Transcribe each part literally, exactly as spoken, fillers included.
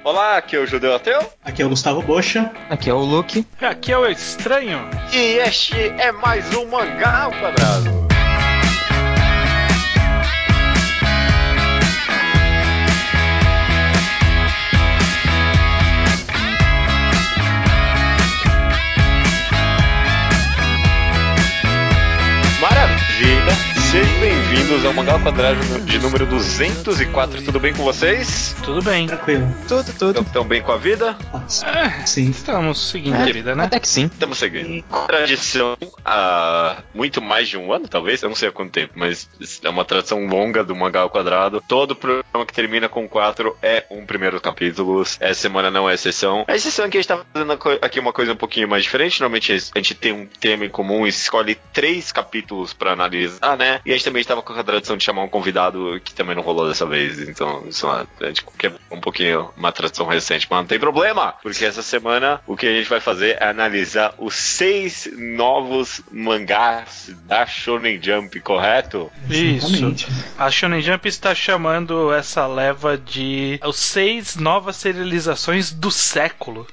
Olá, aqui é o Judeu Ateu. Aqui é o Gustavo Bocha. Aqui é o Luke. Aqui é o Estranho. E este é mais um Mangá ao Quadrado. Maravilha! Sejam bem-vindos ao Mangá ao Quadrado de número duzentos e quatro. Tudo bem com vocês? Tudo bem. Tranquilo. Tudo, tudo. Estão bem com a vida? É, Sim. Estamos seguindo É, a vida, né? Até que sim. Estamos seguindo. Tradição há muito mais de um ano, talvez. Eu não sei há quanto tempo, mas é uma tradição longa do Mangá ao Quadrado. Todo programa que termina com quatro é um primeiro capítulo. Essa semana não é exceção. A exceção é que a gente tá fazendo aqui uma coisa um pouquinho mais diferente. Normalmente a gente tem um tema em comum e escolhe três capítulos pra analisar, né? E a gente também estava com a tradição de chamar um convidado que também não rolou dessa vez. Então, isso a gente quebrou um pouquinho uma tradição recente, mas não tem problema, porque essa semana o que a gente vai fazer é analisar os seis novos mangás da Shonen Jump, correto? Isso. A Shonen Jump está chamando essa leva de os seis novas serializações do século.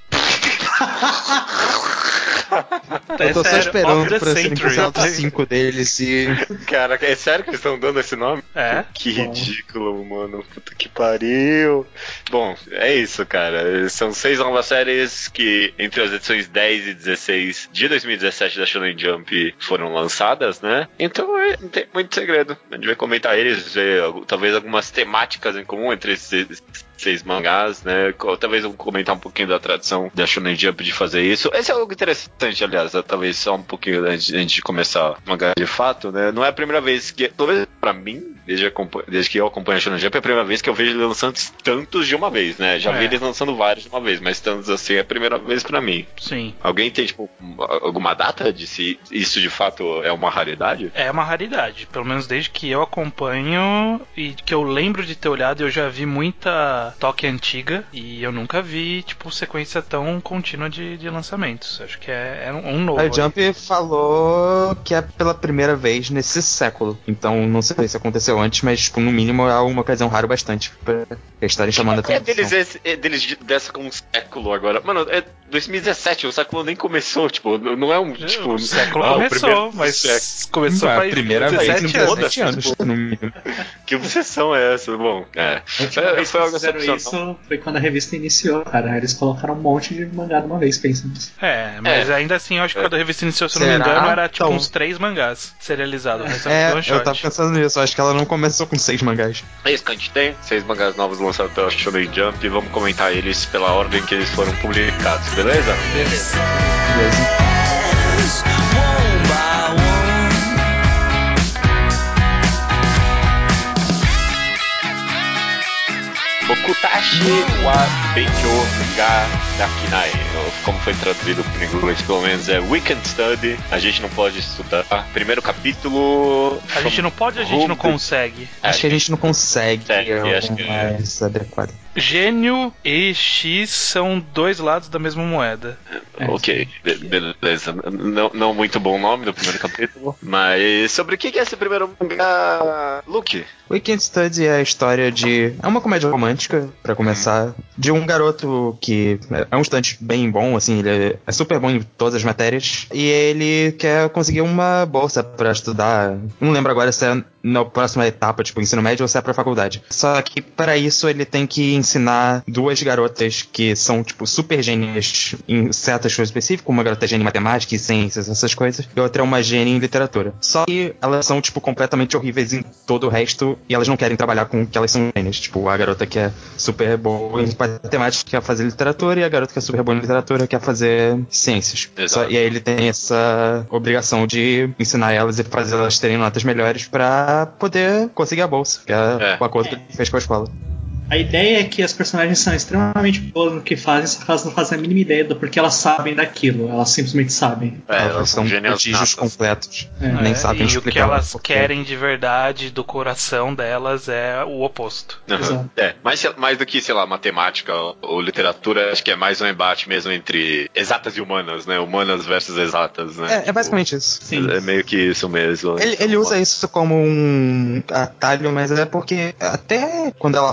Eu tô É só sério, esperando of the pra serem century. cancelados cinco deles e... Cara, é sério que eles estão dando esse nome? É. Que ridículo, mano. Puta que pariu. Bom, é isso, cara. São seis novas séries que, entre as edições dez e dezesseis de dois mil e dezessete da Shonen Jump, foram lançadas, né? Então, é, não tem muito segredo. A gente vai comentar eles, ver talvez algumas temáticas em comum entre esses seis mangás, né? Talvez eu comentar um pouquinho da tradição da Shonen Jump de fazer isso. Esse é algo interessante, aliás, talvez só um pouquinho antes, antes de começar o mangá de fato, né? Não é a primeira vez que, talvez pra mim, desde, desde que eu acompanho a Shonen Jump, é a primeira vez que eu vejo ele lançando tantos de uma vez, né? Já É. vi eles lançando vários de uma vez, mas tantos assim é a primeira vez pra mim. Sim. Alguém tem, tipo, alguma data de se isso de fato é uma raridade? É uma raridade, pelo menos desde que eu acompanho e que eu lembro de ter olhado, eu já vi muita toque antiga e eu nunca vi, tipo, sequência tão contínua de, de lançamentos. Acho que é, é um, um novo. A Jump aí. falou que é pela primeira vez nesse século. Então não sei se aconteceu antes, mas tipo, no mínimo é uma ocasião rara bastante pra estarem chamando a É atenção. deles, esse, é deles dessa como um século agora. Mano, é dois mil e dezessete, o século nem começou, tipo, não é um, tipo... O século ah, começou, mas século. começou Ah, faz a primeira vez em dezessete anos. dezessete anos, no mínimo. Que obsessão é essa? Bom, é. A última vez que Foi algo fizeram excepcional. isso foi quando a revista iniciou, cara. Eles colocaram um monte de mangá de uma vez, pensa nisso. É, mas É. ainda assim, eu acho que É. quando a revista iniciou, se eu não Será? me engano, era tipo Então. uns três mangás serializados. O resto É, era one shot. eu tava pensando nisso, acho que ela não começou com seis mangás. É isso que a gente tem. Seis mangás novos lançados pela Shonen Jump e vamos comentar eles pela ordem que eles foram publicados, beleza? Beleza. Beleza. Bokutashi wa Benkyo ga Dakinai, ou como foi traduzido por inglês, pelo menos é We Can Study, a gente não pode estudar. Primeiro capítulo... A gente não pode, a gente não consegue. Acho que a gente não consegue É, eu acho algo que é. mais adequado. Gênio e X são dois lados da mesma moeda. Ok, be- beleza. Não, não muito bom nome do primeiro capítulo, mas sobre o que é esse primeiro mangá, Luke? Weekend Study é a história de... É uma comédia romântica, pra começar, de um garoto que é um estudante bem bom, assim, ele é- é super bom em todas as matérias, e ele quer conseguir uma bolsa pra estudar. Não lembro agora se é na próxima etapa, tipo, ensino médio, ou se é pra faculdade. Só que para isso ele tem que ensinar duas garotas que são, tipo, super gênias em certas coisas específicas, uma garota é gênia em matemática e ciências, essas coisas, e outra é uma gênia em literatura. Só que elas são, tipo, completamente horríveis em todo o resto, e elas não querem trabalhar com o que elas são gênias. Tipo, a garota que é super boa em matemática quer fazer literatura, e a garota que é super boa em literatura quer fazer ciências. Só, e aí ele tem essa obrigação de ensinar elas e fazer elas terem notas melhores pra poder conseguir a bolsa, que é, É. o acordo que ele fez com a escola. A ideia é que as personagens são extremamente boas no que fazem, só que elas não fazem a mínima ideia do porquê elas sabem daquilo. Elas simplesmente sabem. É, elas são gênias prodígios natas. completos. É. Nem É, sabem e o explicar que elas porquê. querem de verdade do coração delas é o oposto. Uhum. Exato. É, mais, mais do que, sei lá, matemática ou, ou literatura, acho que é mais um embate mesmo entre exatas e humanas, né? Humanas versus exatas, né? É, é Tipo, basicamente isso. Sim. É meio que isso mesmo. Ele, ele usa isso como um atalho, mas é porque até quando ela fala de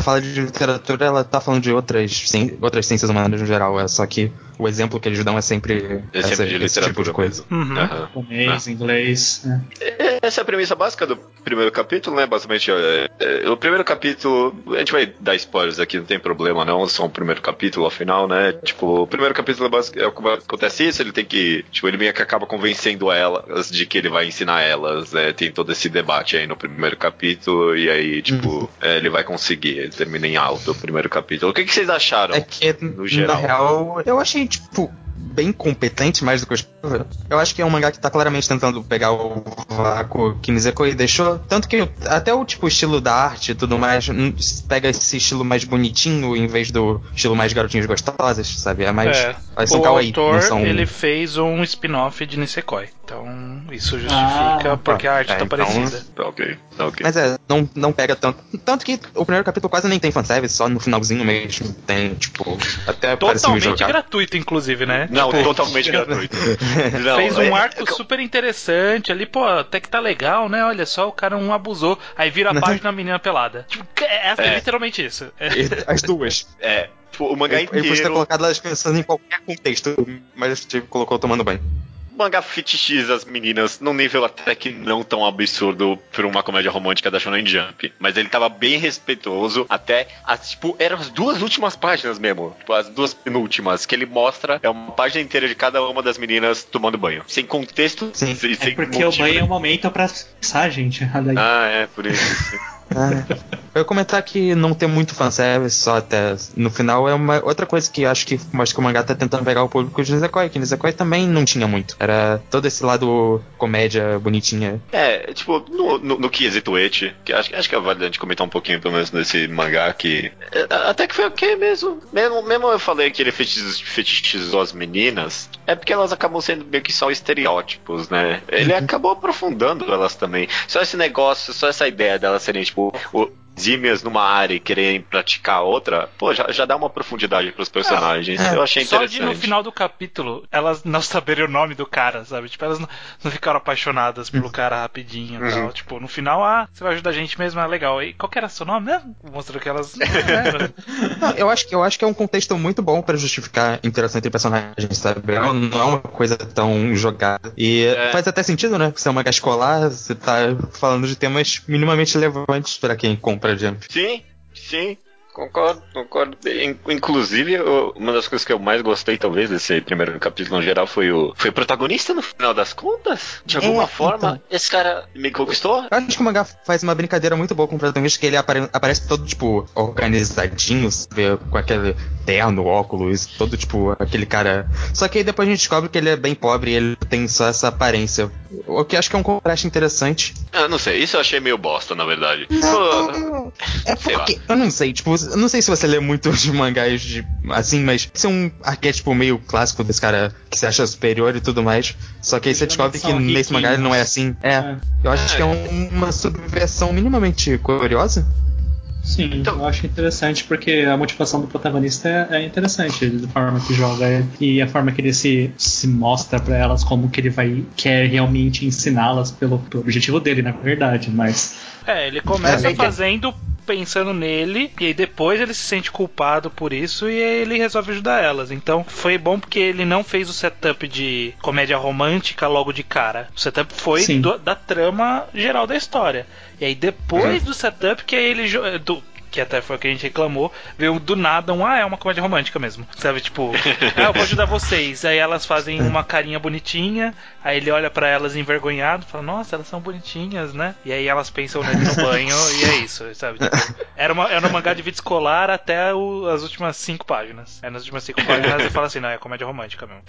literatura, ela tá falando de outras, ci- outras ciências humanas no geral, é só que o exemplo que eles dão é sempre, É essa, sempre de esse tipo de literatura coisa. Uhum. Aham. Japonês, inglês. Né? Essa é a premissa básica do primeiro capítulo, né? Basicamente, é, é, o primeiro capítulo, a gente vai dar spoilers aqui, não tem problema não, só o primeiro capítulo, afinal, né? Tipo, o primeiro capítulo é, basic, é como acontece isso, ele tem que, tipo, ele meio que acaba convencendo elas de que ele vai ensinar elas, né? Tem todo esse debate aí no primeiro capítulo, e aí, tipo, Uhum. é, ele vai conseguir, ele termina em alto o primeiro capítulo. O que, que vocês acharam, É que, no geral? na real, eu achei, tipo, bem competente, mais do que eu esperava. Eu acho que é um mangá que tá claramente tentando pegar o vácuo que Nisekoi deixou. Tanto que até o tipo estilo da arte e tudo mais hum, pega esse estilo mais bonitinho em vez do estilo mais garotinhos gostosas, sabe? É mais. É, Elas são o kawaii, autor, não são... ele fez um spin-off de Nisekoi. Então, isso justifica Ah, porque a arte é, tá então- parecida. Tá ok, tá ok. Mas é, não, não pega tanto. Tanto que o primeiro capítulo quase nem tem fanservice, só no finalzinho mesmo tem, tipo, até parece meio Totalmente jogado. gratuito, inclusive, né? Não, Tipo, totalmente gratuito. Não, fez um é- arco é- super interessante ali, pô, até que tá legal, né? Olha só, o cara não abusou. Aí vira a página a menina pelada. Tipo, é, é É. literalmente isso. É. E as duas. É, tipo, o mangá Ele, ele podia ter inteiro. colocado elas pensando em qualquer contexto, mas tipo, colocou tomando banho. O mangá fetichiza as meninas num nível até que não tão absurdo por uma comédia romântica da Shonen Jump. Mas ele tava bem respeitoso até as, tipo, eram as duas últimas páginas mesmo. Tipo, as duas penúltimas, que ele mostra é uma página inteira de cada uma das meninas tomando banho. Sem contexto, Sim. sem, É sem porque motivo. o banho é um momento pra pensar, gente. Olha aí. Ah, é, por isso. Ah, eu ia comentar que não tem muito fanservice, só até no final é uma outra coisa que eu acho que mostra que o mangá tá tentando pegar o público de Nisekoi, que Nisekoi também não tinha muito. Era todo esse lado comédia bonitinha. É, tipo, no, no, no quesito ecchi, que acho, acho que é válido a gente comentar um pouquinho, pelo menos, nesse mangá, que é, até que foi ok mesmo. Mesmo, mesmo eu falei que ele fetichizou, fetichizou as meninas, é porque elas acabam sendo meio que só estereótipos, né? Ele Uhum. acabou aprofundando elas também. Só esse negócio, só essa ideia delas serem, tipo, o, exímias numa área e quererem praticar outra, pô, já, já dá uma profundidade pros personagens. É, eu achei Só interessante. de no final do capítulo elas não saberem o nome do cara, sabe? Tipo, elas não, não ficaram apaixonadas pelo cara rapidinho e Uhum. tal. Tipo, no final, ah, você vai ajudar a gente mesmo, é legal. E qual que era seu nome mesmo? Mostrou que elas. Não, Não, eu acho que eu acho que é um contexto muito bom pra justificar a interação entre personagens, sabe? Não, não é uma coisa tão jogada. E É. faz até sentido, né? Você é uma mangá escolar, você tá falando de temas minimamente relevantes pra quem compra Jump. Sim, sim, concordo, concordo. In- Inclusive, eu- uma das coisas que eu mais gostei, talvez, desse primeiro capítulo no geral, foi o, foi o protagonista no final das contas. De alguma É, forma, então. esse cara me conquistou. Eu acho que o mangá faz uma brincadeira muito boa com o protagonista, que ele apare- aparece todo, tipo, organizadinho, sabe? Com aquele terno, óculos, todo, tipo, aquele cara... Só que aí depois a gente descobre que ele é bem pobre e ele tem só essa aparência. O que eu acho que é um contraste interessante. Ah, não sei, isso eu achei meio bosta, na verdade. Pô, Não, é sei lá. porque... Eu não sei, tipo, eu não sei se você lê muito de mangás de, assim, mas esse é um arquétipo meio clássico desse cara que se acha superior e tudo mais. Só que aí você descobre que Geralmente são nesse mangá ele não é assim. É, É. eu acho que é um- uma subversão minimamente curiosa. Sim, Então- eu acho interessante porque a motivação do protagonista é, é interessante, da forma que joga e a forma que ele se, se mostra pra elas, como que ele vai quer realmente ensiná-las pelo, pelo objetivo dele, na verdade, mas É, ele começa É. fazendo pensando nele, e aí depois ele se sente culpado por isso e aí ele resolve ajudar elas. Então foi bom porque ele não fez o setup de comédia romântica logo de cara. O setup foi Sim. do- da trama geral da história. E aí depois do setup que aí ele jo- do, que até foi o que a gente reclamou, veio do nada um, ah, é uma comédia romântica mesmo. Sabe, tipo, ah, eu vou ajudar vocês. Aí elas fazem uma carinha bonitinha, aí ele olha pra elas envergonhado, fala, nossa, elas são bonitinhas, né? E aí elas pensam nele no banho e é isso, sabe? Tipo, era, uma, era um mangá de vida escolar até o- as últimas cinco páginas. Aí nas últimas cinco páginas ele fala assim, não, é comédia romântica mesmo.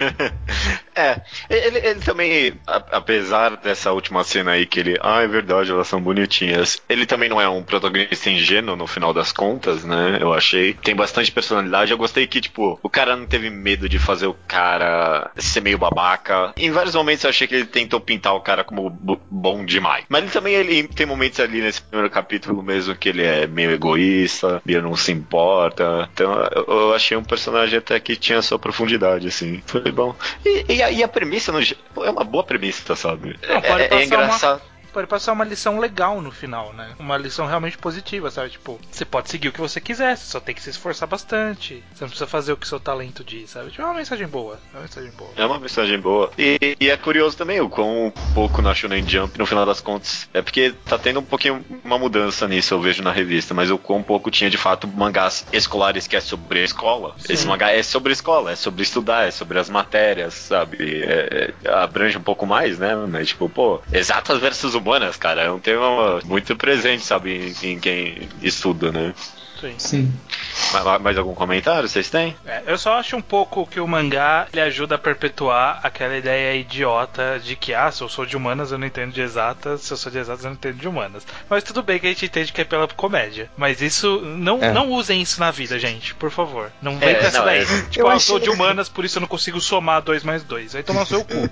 É, ele, ele também, a- apesar dessa última cena aí que ele, ah, é verdade, elas são bonitinhas, ele também não é um protagonista ingênuo no final das contas, né? Eu achei. Tem bastante personalidade. Eu gostei que, tipo, o cara não teve medo de fazer o cara ser meio babaca. Em vários momentos eu achei que ele tentou pintar o cara como b- bom demais. Mas ele também ele tem momentos ali nesse primeiro capítulo mesmo que ele é meio egoísta, ele não se importa. Então eu, eu achei um personagem até que tinha sua profundidade, assim. Foi bom. E, e, a, e a premissa no, ge- pô, é uma boa premissa, sabe? Não, pode é, é passar uma- engraçado. pô, ele pode ser uma lição legal no final, né? Uma lição realmente positiva, sabe? Tipo, você pode seguir o que você quiser, você só tem que se esforçar bastante. Você não precisa fazer o que o seu talento diz, sabe? Tipo, é uma mensagem boa. É uma mensagem boa. É uma mensagem boa. E, e é curioso também o quão pouco na Shonen Jump, no final das contas. É porque tá tendo um pouquinho uma mudança nisso, eu vejo na revista, mas o quão pouco tinha de fato mangás escolares que é sobre a escola. Sim. Esse mangá é sobre a escola, é sobre estudar, é sobre as matérias, sabe? É, é, abrange um pouco mais, né? Mas tipo, pô, exatas versus humanas, cara, é um tema muito presente, sabe, em, em quem estuda, né? Sim. Sim. Mais, mais algum comentário vocês têm? É, eu só acho um pouco que o mangá ele ajuda a perpetuar aquela ideia idiota de que, ah, se eu sou de humanas eu não entendo de exatas, se eu sou de exatas eu não entendo de humanas. Mas tudo bem que a gente entende que é pela comédia. Mas isso, não, é. não usem isso na vida, gente, por favor. Não vem é, com essa não, daí. É. Tipo, eu, ah, eu sou de humanas, por isso eu não consigo somar dois mais dois. Aí toma seu cu.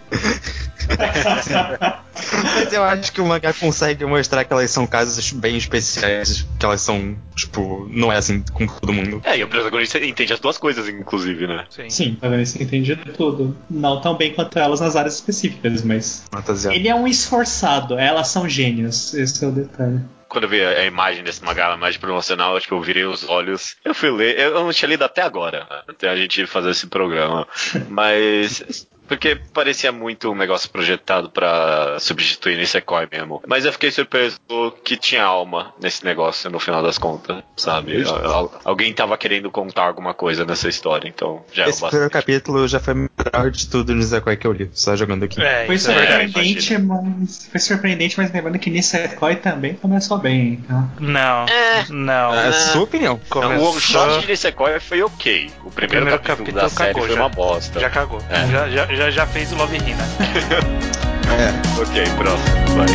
Mas eu acho que o mangá consegue mostrar que elas são casos bem especiais, que elas são, tipo, não é assim com todo mundo. É, e o protagonista entende as duas coisas, inclusive, né? Sim, Sim o protagonista entende tudo. Não tão bem quanto elas nas áreas específicas, mas Fantasia. Ele é um esforçado, elas são gênios, esse é o detalhe. Quando eu vi a imagem desse mangá, a imagem promocional, tipo, eu virei os olhos. Eu fui ler, eu não tinha lido até agora, até a gente fazer esse programa. Mas... porque parecia muito um negócio projetado pra substituir Nisekoi mesmo. Mas eu fiquei surpreso que tinha alma nesse negócio, no final das contas, sabe? Al- alguém tava querendo contar alguma coisa nessa história, então já é Esse primeiro capítulo já foi o melhor de tudo no Nisekoi que eu li, só jogando aqui. É, foi surpreendente, é, mas foi surpreendente, mas lembrando que Nisekoi também começou bem, então. Não, é, não. É a sua opinião. Começou... O one-shot de Nisekoi foi ok. O primeiro, o primeiro capítulo, capítulo da série foi já. uma bosta. Já cagou. É. Já, já, já, já fez o Love Hina. É. Ok, próximo, vai.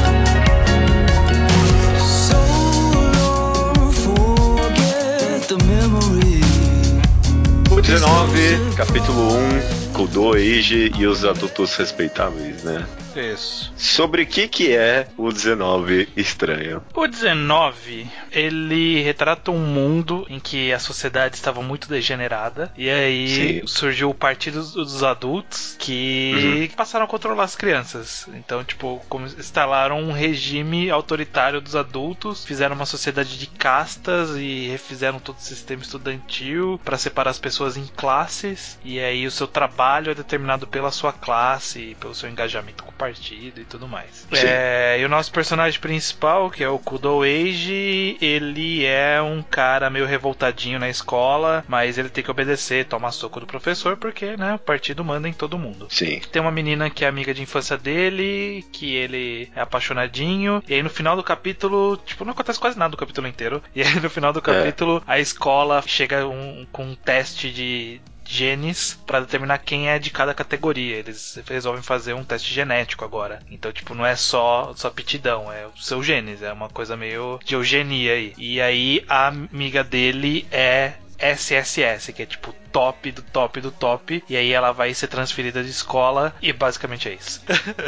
O dezenove, capítulo um, Kudo, Eiji e os adultos respeitáveis, né? Isso. Sobre o que que é o dezenove estranho? O dezenove, ele retrata um mundo em que a sociedade estava muito degenerada e aí Sim. surgiu o Partido dos Adultos que uhum. passaram a controlar as crianças. Então, tipo, instalaram um regime autoritário dos adultos, fizeram uma sociedade de castas e refizeram todo o sistema estudantil para separar as pessoas em classes e aí o seu trabalho é determinado pela sua classe, pelo seu engajamento com o partido e tudo mais. É, e o nosso personagem principal, que é o Kudo Eiji, ele é um cara meio revoltadinho na escola, mas ele tem que obedecer, tomar soco do professor, porque, né, o partido manda em todo mundo. Sim. Tem uma menina que é amiga de infância dele, que ele é apaixonadinho, e aí no final do capítulo, tipo, não acontece quase nada do capítulo inteiro, e aí no final do capítulo, é. a escola chega um, com um teste de genes para determinar quem é de cada categoria. Eles resolvem fazer um teste genético agora. Então, tipo, não é só, só aptidão, é o seu genes, é uma coisa meio de eugenia aí. E aí a amiga dele é S S S, que é tipo top do top do top, e aí ela vai ser transferida de escola e basicamente é isso.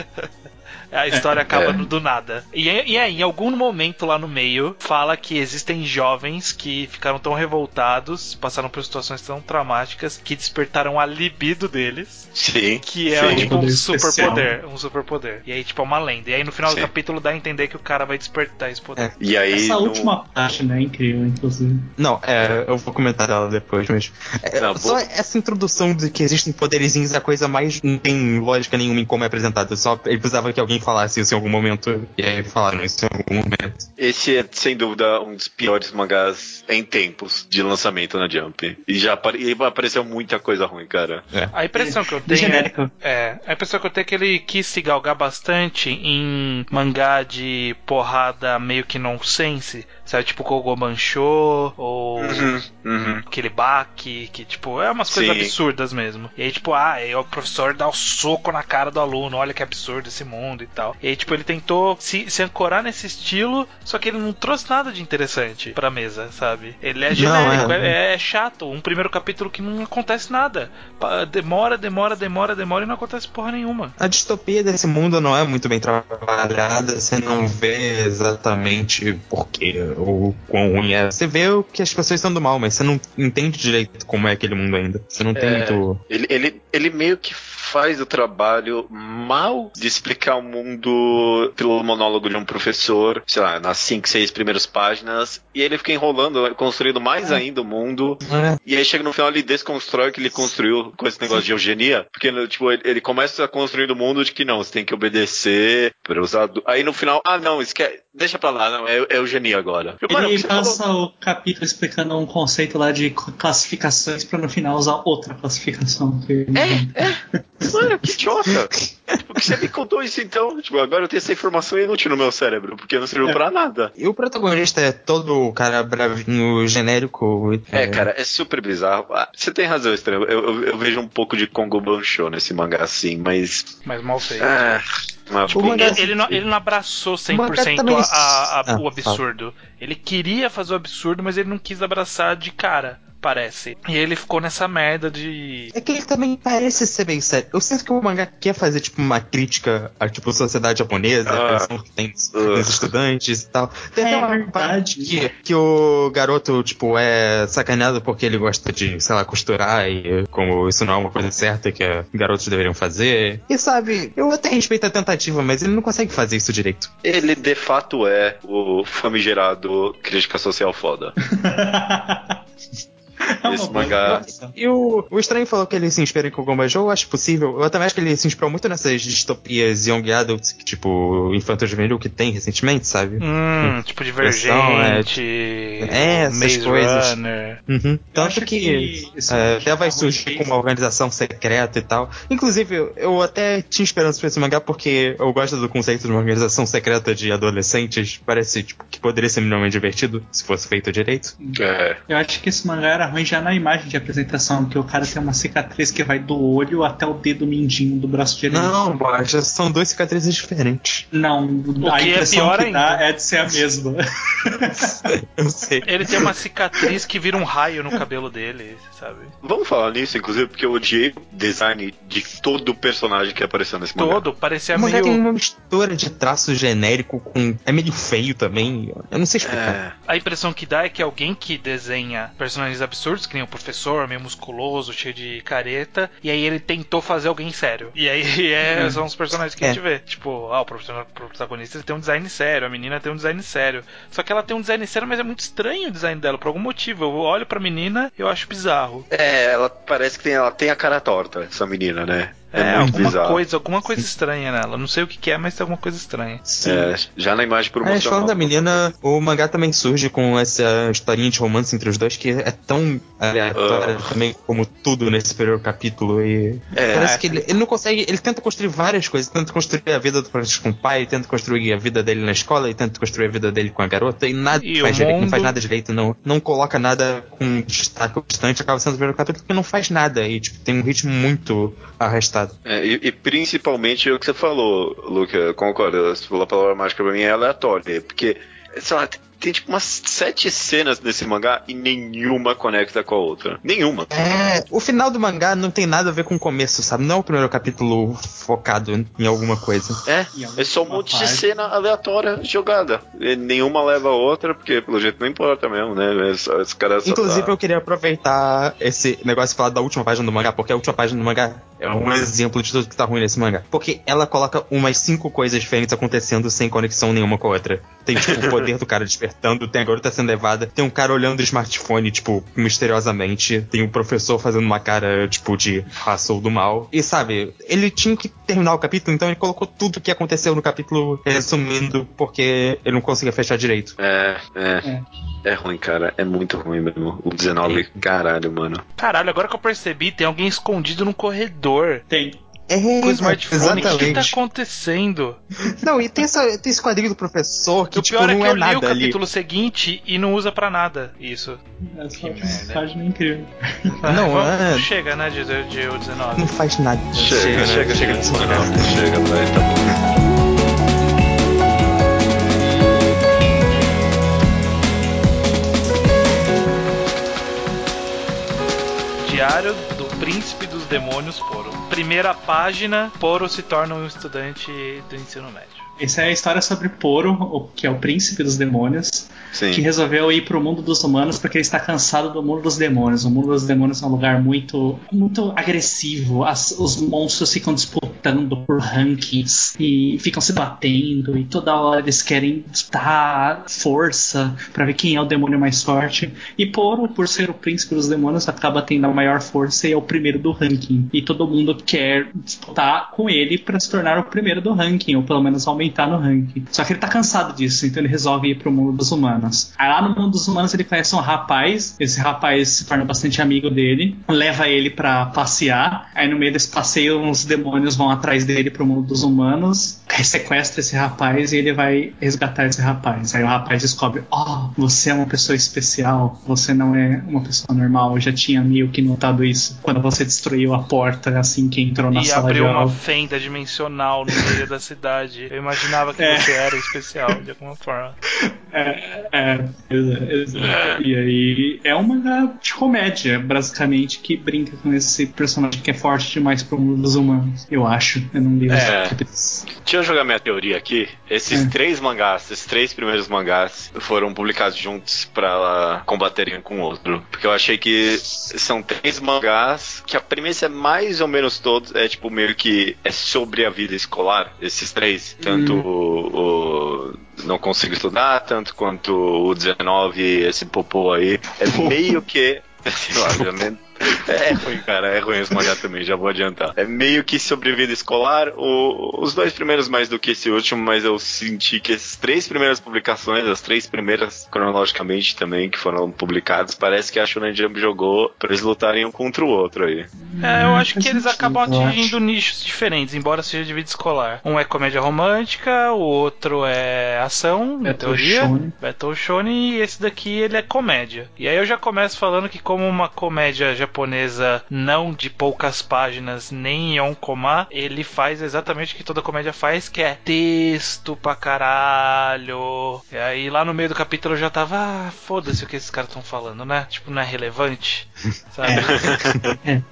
A história acaba é. do nada. E, e aí, em algum momento lá no meio, fala que existem jovens que ficaram tão revoltados, passaram por situações tão traumáticas, que despertaram a libido deles. Sim. Que é sim. tipo um super poder. Um super poder. E aí, tipo, é uma lenda. E aí, no final sim. do capítulo, dá a entender que o cara vai despertar esse poder. É. E aí, essa no... última parte, né, é incrível, inclusive. Não, é, eu vou comentar ela depois, mas. É, não, só vou... essa introdução de que existem poderizinhos é a coisa mais. Não tem lógica nenhuma em como é apresentado. Só ele precisava que alguém falasse isso em algum momento, e aí falaram isso em algum momento. Esse é, sem dúvida, um dos piores mangás em tempos de lançamento na Jump. E já apare... e apareceu muita coisa ruim, cara. É. A impressão que eu tenho é, é, a impressão que eu tenho é que ele quis se galgar bastante em mangá de porrada meio que nonsense, sabe, tipo Kogobancho ou uhum, uhum. aquele Baki, que tipo, é umas coisas Sim. absurdas mesmo. E aí, tipo, ah, aí o professor dá o um soco na cara do aluno, olha que absurdo esse mundo e tal. E aí, tipo, ele tentou se, se ancorar nesse estilo, só que ele não trouxe nada de interessante pra mesa, sabe? Ele é genérico, não, é, é, é chato. Um primeiro capítulo que não acontece nada. Demora, demora, demora, demora e não acontece porra nenhuma. A distopia desse mundo não é muito bem trabalhada, você não vê exatamente porquê ou quão ruim é. Você vê o que as pessoas são do mal, mas você não, entende direito como é aquele mundo ainda. Você não tem É, muito... Ele, ele, ele meio que faz o trabalho mal de explicar o mundo pelo monólogo de um professor, sei lá, nas cinco, seis primeiras páginas, e ele fica enrolando, construindo mais ainda o mundo, É. e aí chega no final ele desconstrói o que ele construiu com esse negócio de eugenia, porque tipo, ele, ele começa a construir o mundo de que não, você tem que obedecer para usar... Do... Aí no final, ah não, esquece, deixa pra lá, não, é, é eugenia agora. Eu, mano, Ele você passa falou... o capítulo explicando um conceito lá de classificações pra no final usar outra classificação. Que... É, é. Mano, que idiota. Tipo, que você me contou isso então? Tipo, agora eu tenho essa informação inútil no meu cérebro, porque não serviu É. pra nada. E o protagonista é todo o cara bravinho, genérico. É, cara, é super bizarro. Ah, você tem razão, Estranho. Eu, eu, eu vejo um pouco de Kongo Bancho nesse mangá, assim, mas... Mas mal feito. Ah, mas, tipo, O mangá- Ele, ele não, ele não abraçou cem por cento também- a, a- a- Ah, o absurdo. Ele queria fazer o absurdo, mas ele não quis abraçar de cara, parece. E ele ficou nessa merda de... É que ele também parece ser bem sério. Eu sinto que o mangá quer fazer, tipo, uma crítica à, tipo, sociedade japonesa, Ah. a pressão que tem dos Uh. estudantes e tal. Tem É até uma verdade. parte que, que o garoto, tipo, é sacaneado porque ele gosta de, sei lá, costurar e como isso não é uma coisa certa que uh, garotos deveriam fazer. E sabe, eu até respeito a tentativa, mas ele não consegue fazer isso direito. ele de fato é o famigerado crítica social foda. É uma Esse boa mangá- informação. E o, o Estranho falou que ele se inspira em Kogoma Joe, eu acho possível. Eu também acho que ele se inspirou muito nessas distopias young adults, que, tipo, infanto-juvenil que tem recentemente, sabe? Hum, tipo Pressão, é, Divergente, é, essas Maze coisas. Runner. Uhum. Tanto acho que, que esse é, mangá até vai tá surgir ruim. com uma organização secreta e tal. Inclusive, eu- eu até tinha esperança pra esse mangá porque eu gosto do conceito de uma organização secreta de adolescentes. Parece, tipo, que poderia ser minimamente divertido se fosse feito direito. É. Eu acho que esse mangá era ruim já na imagem de apresentação, que o cara tem uma cicatriz que vai do olho até o dedo mindinho do braço direito. Não, Borja, são duas cicatrizes diferentes. Não, a que é impressão pior que ainda. dá é de ser a mesma. Eu sei. Ele tem uma cicatriz que vira um raio no cabelo dele, sabe? Vamos falar nisso, inclusive, porque eu odiei o design de todo o personagem que apareceu nesse mangá. Todo, parecia O mangá meio... tem uma mistura de traço genérico com... É meio feio também. Eu não sei explicar. É. A impressão que dá é que alguém que desenha personagens absurdos, que nem o professor, meio musculoso, cheio de careta, e aí ele tentou fazer alguém sério. E aí é, Hum. são os personagens que É. a gente vê. Tipo, ah, o professor- o protagonista tem um design sério, a menina tem um design sério. Só que ela tem um design sério, mas é muito estranho o design dela, por algum motivo. Eu olho pra menina e eu acho bizarro. É, ela parece que tem, ela tem a cara torta, essa menina, né? É, É, muito alguma bizarro. coisa, alguma coisa estranha nela. Não sei o que, que é, mas tem alguma coisa estranha. É, já na imagem Mas promocional. falando da menina, o mangá também surge com essa historinha de romance entre os dois que é tão aleatória Ah. também como tudo nesse primeiro capítulo. E É. parece que ele, ele não consegue. Ele tenta construir várias coisas. Tenta construir a vida do Francisco com o pai, tenta construir a vida dele na escola e tenta construir a vida dele com a garota. E nada E faz o direito, não mundo- faz nada direito, não, não coloca nada com destaque bastante. Acaba sendo o primeiro capítulo porque não faz nada. E tipo, tem um ritmo muito arrastado. É, e, e principalmente o que você falou, Luca, concordo. Você falou a palavra mágica pra mim é aleatória. Porque, sei lá, tem, tem tipo umas sete cenas nesse mangá e nenhuma conecta com a outra. Nenhuma. É, o final do mangá não tem nada a ver com o começo, sabe? Não é o primeiro capítulo focado em alguma coisa. É, E é só um alguma monte de parte. cena aleatória jogada. E nenhuma leva a outra, porque pelo jeito não importa mesmo, né? É só- Esse cara só Inclusive, tá... eu queria aproveitar esse negócio e falar da última página do mangá, porque a última página do mangá é um exemplo de tudo que tá ruim nesse mangá. Porque ela coloca umas cinco coisas diferentes acontecendo sem conexão nenhuma com a outra. Tem, tipo, o poder do cara despertando, tem a garota sendo levada, tem um cara olhando o smartphone, tipo, misteriosamente, tem o professor fazendo uma cara, tipo, de raça do mal. E, sabe, ele tinha que terminar o capítulo, então ele colocou tudo que aconteceu no capítulo resumindo, porque ele não conseguia fechar direito. É, é. É ruim, cara. É muito ruim mesmo. O dezenove, caralho, mano. Caralho, agora que eu percebi, tem alguém escondido no corredor. Tem. É, Com o smartphone, o que, que tá exatamente. acontecendo? Não, e tem, essa, tem esse quadrinho do professor que, O tipo, pior é não que é eu li o nada ali. capítulo seguinte e não usa pra nada isso. É só Que essa merda. página incrível. Não, Vamos- é- Chega, né, de, de o dezenove. Não faz nada. Chega, chega, né? chega desse disso, mangá. não. Chega, vai, tá bom. Diário do Príncipe dos Demônios, Poro. Primeira página, Poro se torna um estudante do ensino médio. Essa é a história sobre Poro, o- que é o príncipe dos demônios. Sim. que resolveu ir pro mundo dos humanos porque ele está cansado do mundo dos demônios. O mundo dos demônios é um lugar muito, muito agressivo. As, os monstros ficam disputando por rankings e ficam se batendo, e toda hora eles querem disputar força pra ver quem é o demônio mais forte. E Poro, por ser o príncipe dos demônios, acaba tendo a maior força e é o primeiro do ranking. E todo mundo quer disputar com ele pra se tornar o primeiro do ranking, ou pelo menos aumentar no ranking. Só que ele tá cansado disso, então ele resolve ir pro mundo dos humanos. Aí lá no mundo dos humanos ele conhece um rapaz, esse rapaz se torna bastante amigo dele, leva ele pra passear. Aí no meio desse passeio uns demônios vão atrás dele pro mundo dos humanos, sequestra esse rapaz e ele vai resgatar esse rapaz. Aí o rapaz descobre: oh, você é uma pessoa especial, você não é uma pessoa normal. Eu já tinha meio que notado isso quando você destruiu a porta assim que entrou na e sala de abriu aula. uma fenda dimensional no meio da cidade. Eu imaginava que É. você era especial de alguma forma. É, é, exato, exato. E aí é uma mangá de comédia, basicamente, que brinca com esse personagem que é forte demais pro mundo dos humanos. Eu acho. Eu não li os É. capítulos. Deixa eu jogar minha teoria aqui. Esses É. três mangás, esses três primeiros mangás, foram publicados juntos pra combaterem um com o outro. Porque eu achei que são três mangás que a premissa é mais ou menos todos, é tipo meio que é sobre a vida escolar. Esses três. Tanto Hum. o, o Não Consigo Estudar, tanto quanto o dezenove, esse popô aí. É meio que... Sei lá, já nem... É ruim, cara, é ruim esse mangá também, já vou adiantar. É meio que sobre vida escolar, o, os dois primeiros mais do que esse último, mas eu senti que essas três primeiras publicações, as três primeiras cronologicamente também, que foram publicadas, parece que a Shonen Jump jogou pra eles lutarem um contra o outro aí. É, eu acho Faz que eles sentido, acabam eu atingindo acho. nichos diferentes, embora seja de vida escolar. Um é comédia romântica, o outro é ação, em Battle teoria, Shonen. Battle Shonen, e esse daqui ele é comédia. E aí eu já começo falando que como uma comédia japonesa não de poucas páginas, nem yonkoma, ele faz exatamente o que toda comédia faz, que é texto pra caralho. E aí lá no meio do capítulo eu já tava, ah, foda-se o que esses caras estão falando, né? Tipo, não é relevante, sabe? É.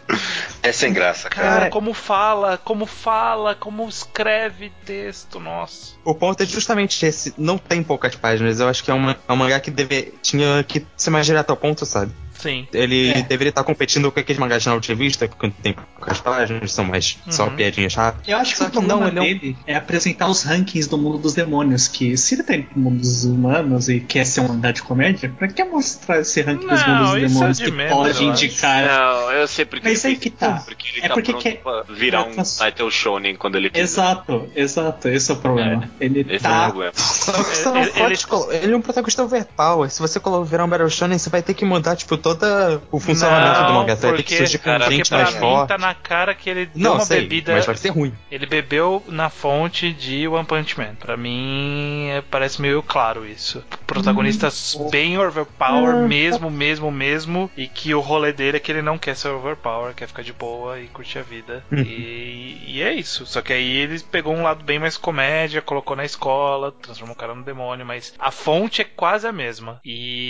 É sem graça, cara. Cara, É. como fala, como fala, como escreve texto, nossa. O ponto é justamente esse. Não tem poucas páginas. Eu acho que é, uma, é um mangá que deve, tinha que ser mais direto ao ponto, sabe? Sim. Ele É. deveria estar competindo com aqueles mangás de Nautilus Vista, que tem poucas páginas, são mais só Uhum. piadinhas rápidas. Eu acho que Só o problema não, ele é um- dele é apresentar os rankings do mundo dos demônios, que se ele tá indo pro mundo dos humanos e quer ser um mangá de comédia, pra que mostrar esse ranking dos Não, mundos dos isso é demônios de que menos, pode eu acho. indicar? Não, eu sei porque Mas ele aí fez que tá. isso, porque ele É tá porque pronto que- pra virar é um trans- title shonen quando ele quiser. Exato, exato, esse é o problema. Ele Esse tá. é o problema. Só que você não Ele- pode ele- colo- ele é um protagonista overpower. Se você colo- virar um Battle Shonen, você vai ter que mudar, tipo, todo o funcionamento do mangá. Você vai ter que porque, surgir com cara, porque gente pra mais mim forte. tá na cara que ele deu Não, uma sei, bebida. mas vai ser ruim. Ele bebeu na fonte de One Punch Man. Pra mim, é, parece meio claro isso. Protagonistas Hum, bem overpower, hum. mesmo, mesmo, mesmo. E que o rolê dele é que ele não quer ser overpower, quer ficar de boa e curtir a vida. Hum. E, e é isso. Só que aí ele pegou um lado bem mais comédia, colocou na escola, transformou o cara no demônio, mas a fonte é quase a mesma.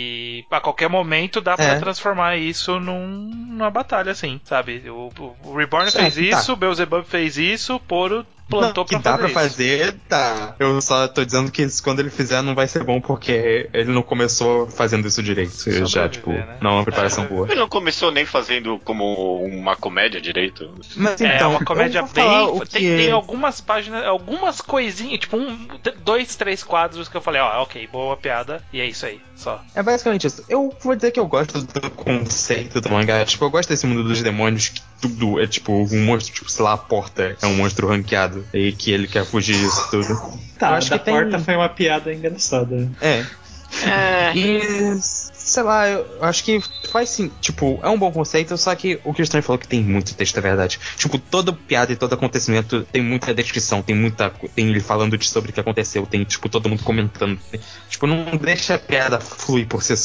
E a qualquer momento dá pra É. transformar isso num, numa batalha, assim, sabe? O, o, o Reborn fez É, tá. isso, o Beelzebub fez isso, Poro plantou Não, que pra dá fazer pra isso. fazer, tá. Eu só tô dizendo que isso, quando ele fizer não vai ser bom porque ele não começou fazendo isso direito. Sobreviver, Já, tipo, né? não é uma preparação É, boa. Ele não começou nem fazendo como uma comédia direito. Mas É então, uma comédia eu vou falar bem. o Tem, que... tem algumas páginas, algumas coisinhas, tipo um, dois, três quadros que eu falei, ó, ok, boa piada, e é isso aí, só. É basicamente isso. Eu vou dizer que eu gosto do conceito do mangá. Tipo, eu gosto desse mundo dos demônios que tudo é tipo um monstro, tipo, sei lá, a porta é um monstro ranqueado e que ele quer fugir disso tudo. Tá, eu acho da que tem... porta foi uma piada engraçada. É. É. E, sei lá, eu acho que faz sim, tipo, é um bom conceito, só que o que o Estranho falou que tem muito texto, é verdade. Tipo, toda piada e todo acontecimento tem muita descrição, tem muita. Tem ele falando de, sobre o que aconteceu, tem, tipo, todo mundo comentando. Tipo, não deixa a piada fluir por si só.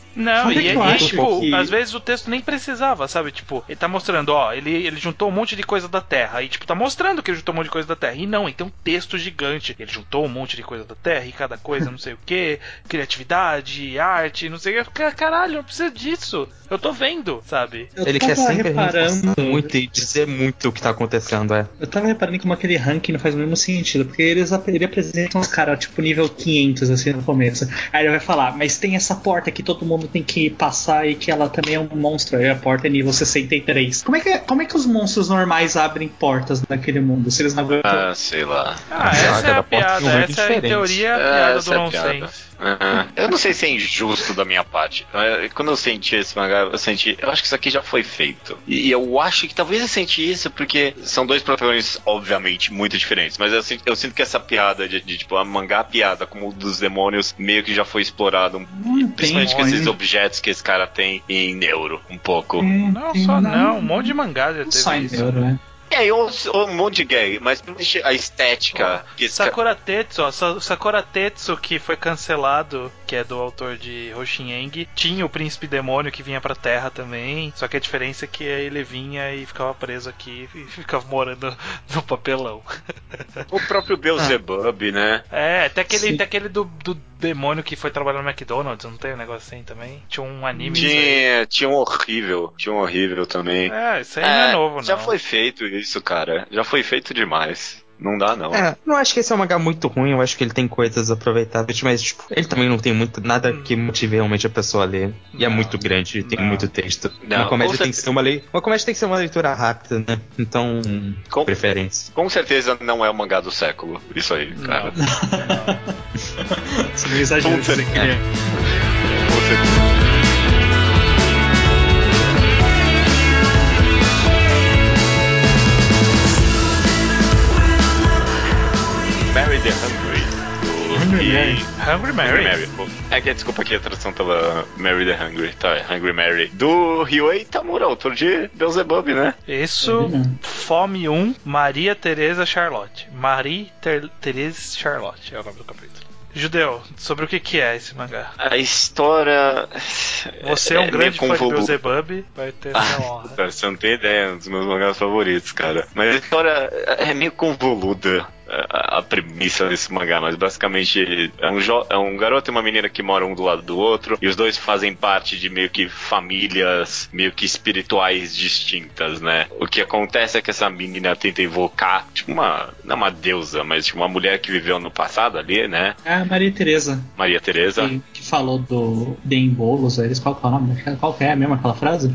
Não, Sabe e, que e eu acho tipo, que- às vezes o texto nem precisava, sabe? Tipo, ele tá mostrando, ó, ele, ele juntou um monte de coisa da Terra. E, tipo, tá mostrando que ele juntou um monte de coisa da Terra. E não, e tem um texto gigante. Ele juntou um monte de coisa da Terra e cada coisa, não sei o que, criatividade, arte, não sei o que. Caralho, não precisa disso. Eu tô vendo, sabe? Eu Ele tava quer sempre reparando. reforçar muito e dizer muito o que tá acontecendo, é. Eu tava reparando como aquele ranking não faz o mesmo sentido, porque eles ele apresentam os caras, tipo, nível quinhentos, assim, no começo. Aí ele vai falar, mas tem essa porta que todo mundo tem que passar e que ela também é um monstro. Aí a porta é nível sessenta e três. Como é que, como é que os monstros normais abrem portas naquele mundo? Se eles não aguentam. Ah, sei lá. Ah, A essa saga é a da porta piada. tem um ranking Essa é, em diferente. teoria, a É, piada essa do é a piada. nonsense. Uhum. Eu não sei se é injusto da minha parte. Quando eu senti esse mangá, eu senti. Eu acho que isso aqui já foi feito. E eu acho que talvez eu senti isso porque são dois protagonistas, obviamente, muito diferentes. Mas eu sinto, eu sinto que essa piada de, de tipo, a mangá piada como o dos demônios meio que já foi explorado. Hum, Principalmente tem, com esses tem. objetos que esse cara tem em neuro, um pouco. É, Não, tem- só não. Um monte de mangá já Não só teve em isso. neuro, né? É, e um, um monte de gay, mas a estética. Que esse cara- Sakura Tetsu, ó, Sa- Sakura Tetsu, que foi cancelado, que é do autor de Hoshin tinha o príncipe demônio que vinha pra Terra também, só que a diferença é que ele vinha e ficava preso aqui e ficava morando no papelão. O próprio Beelzebub, né? É, até aquele, Sim. até aquele do, do demônio que foi trabalhar no McDonald's, não tem um negócio assim também? Tinha um anime disso aí. Tinha, tinha um horrível, tinha um horrível também. É, isso aí não é novo, Já não. foi feito isso, cara. Já foi feito demais. Não dá, não. É, não acho que esse é um mangá muito ruim, eu acho que ele tem coisas aproveitáveis, mas tipo, ele também não tem muito nada que motive realmente a pessoa a ler. E é Não, muito grande, tem não. muito texto. Não, uma comédia com tem que certeza. ser uma lei. Uma comédia tem que ser uma leitura rápida, né? Então, Com- preferência. Com certeza não é o mangá do século. Isso aí, cara. Isso não é exagero Com dizer que ele é. Com certeza. Mary the Hungry. do- Hungry e- Mary. Hungry Mary. É que, desculpa, aqui a tradução tava Mary the Hungry. Tá, é Hungry Mary. Do Ryuei Tamura, autor de Beelzebub, né? Isso, É mesmo. Fome um, Maria Teresa Charlotte. Marie Ter Teresa Charlotte é o nome do capítulo. Judeu, sobre o que, que é esse mangá? A história. Você é um meio grande fã de convoluta. Beelzebub, vai ter essa honra. Cara, você não tem ideia, é um dos meus mangás favoritos, cara. Mas a história é meio convoluta, a, a premissa desse mangá, mas basicamente é um, jo- é um garoto e uma menina que moram um do lado do outro, e os dois fazem parte de meio que famílias meio que espirituais distintas, né? O que acontece é que essa menina tenta invocar, tipo uma, não uma deusa, mas tipo uma mulher que viveu no passado ali, né? É a Maria Teresa, Maria Teresa. que, que falou do Deem Bolos, eles qual que é o nome? Qual que é mesmo aquela frase?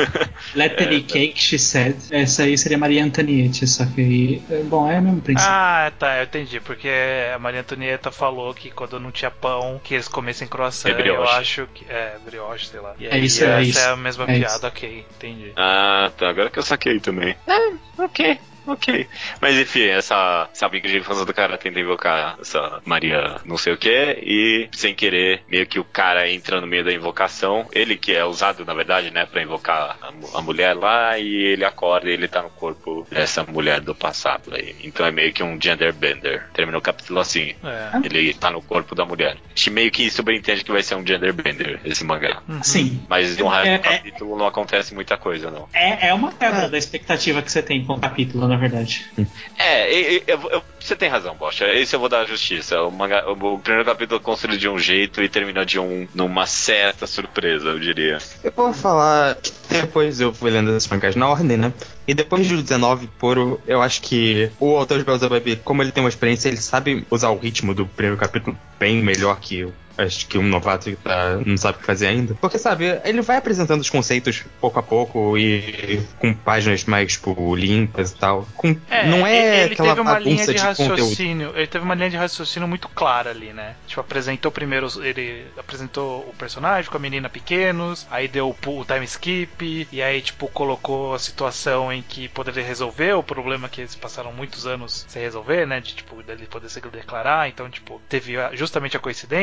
Let the É, cake, she said. Essa aí seria Maria Antoniette, só que. Bom, é o mesmo princípio. Ah, tá, eu entendi. Porque a Maria Antonieta falou que quando não tinha pão, que eles comessem croissant. É brioche. Eu acho que. É, brioche, sei lá. E É aí, isso, é essa isso. é a mesma É piada, isso. ok, entendi. Ah, tá. Agora que eu saquei também. É, ok. Ok. Mas enfim, essa, essa amiga de infância do cara tenta invocar essa Maria não sei o que, e sem querer, meio que o cara entra no meio da invocação. Ele que é usado, na verdade, né, pra invocar a, mu- a mulher lá, e ele acorda e ele tá no corpo dessa mulher do passado aí. Então é meio que um gender bender. Termina o capítulo assim. É. Ele tá no corpo da mulher. A gente meio que subentende que vai ser um gender bender, esse mangá. Sim. Mas no resto É- do é- capítulo não acontece muita coisa, não. É, é uma quebra da expectativa que você tem com o capítulo, na verdade. É, e- e- eu- eu- você tem razão, Bocha. Esse eu vou dar a justiça. O, manga- o- o primeiro capítulo é construído de um jeito e termina de um numa certa surpresa, eu diria. Eu vou falar que depois eu fui lendo esses mangás na ordem, né? E depois do dezenove puro, eu acho que o autor de Beelzebub, como ele tem uma experiência, ele sabe usar o ritmo do primeiro capítulo bem melhor que eu. Acho que um novato que tá, não sabe o que fazer ainda. Porque, sabe, ele vai apresentando os conceitos pouco a pouco e com páginas mais, tipo, limpas e tal. Com, não é ele aquela teve uma linha bagunça de, de, conteúdo. raciocínio. Ele teve uma linha de raciocínio muito clara ali, né? Tipo, apresentou primeiro. os- Ele apresentou o personagem com a menina pequenos, aí deu o, pu- o time skip, e aí, tipo, colocou a situação em que poderia resolver o problema que eles passaram muitos anos sem resolver, né? De tipo, dele poder se declarar. Então, tipo, teve a- justamente a coincidência.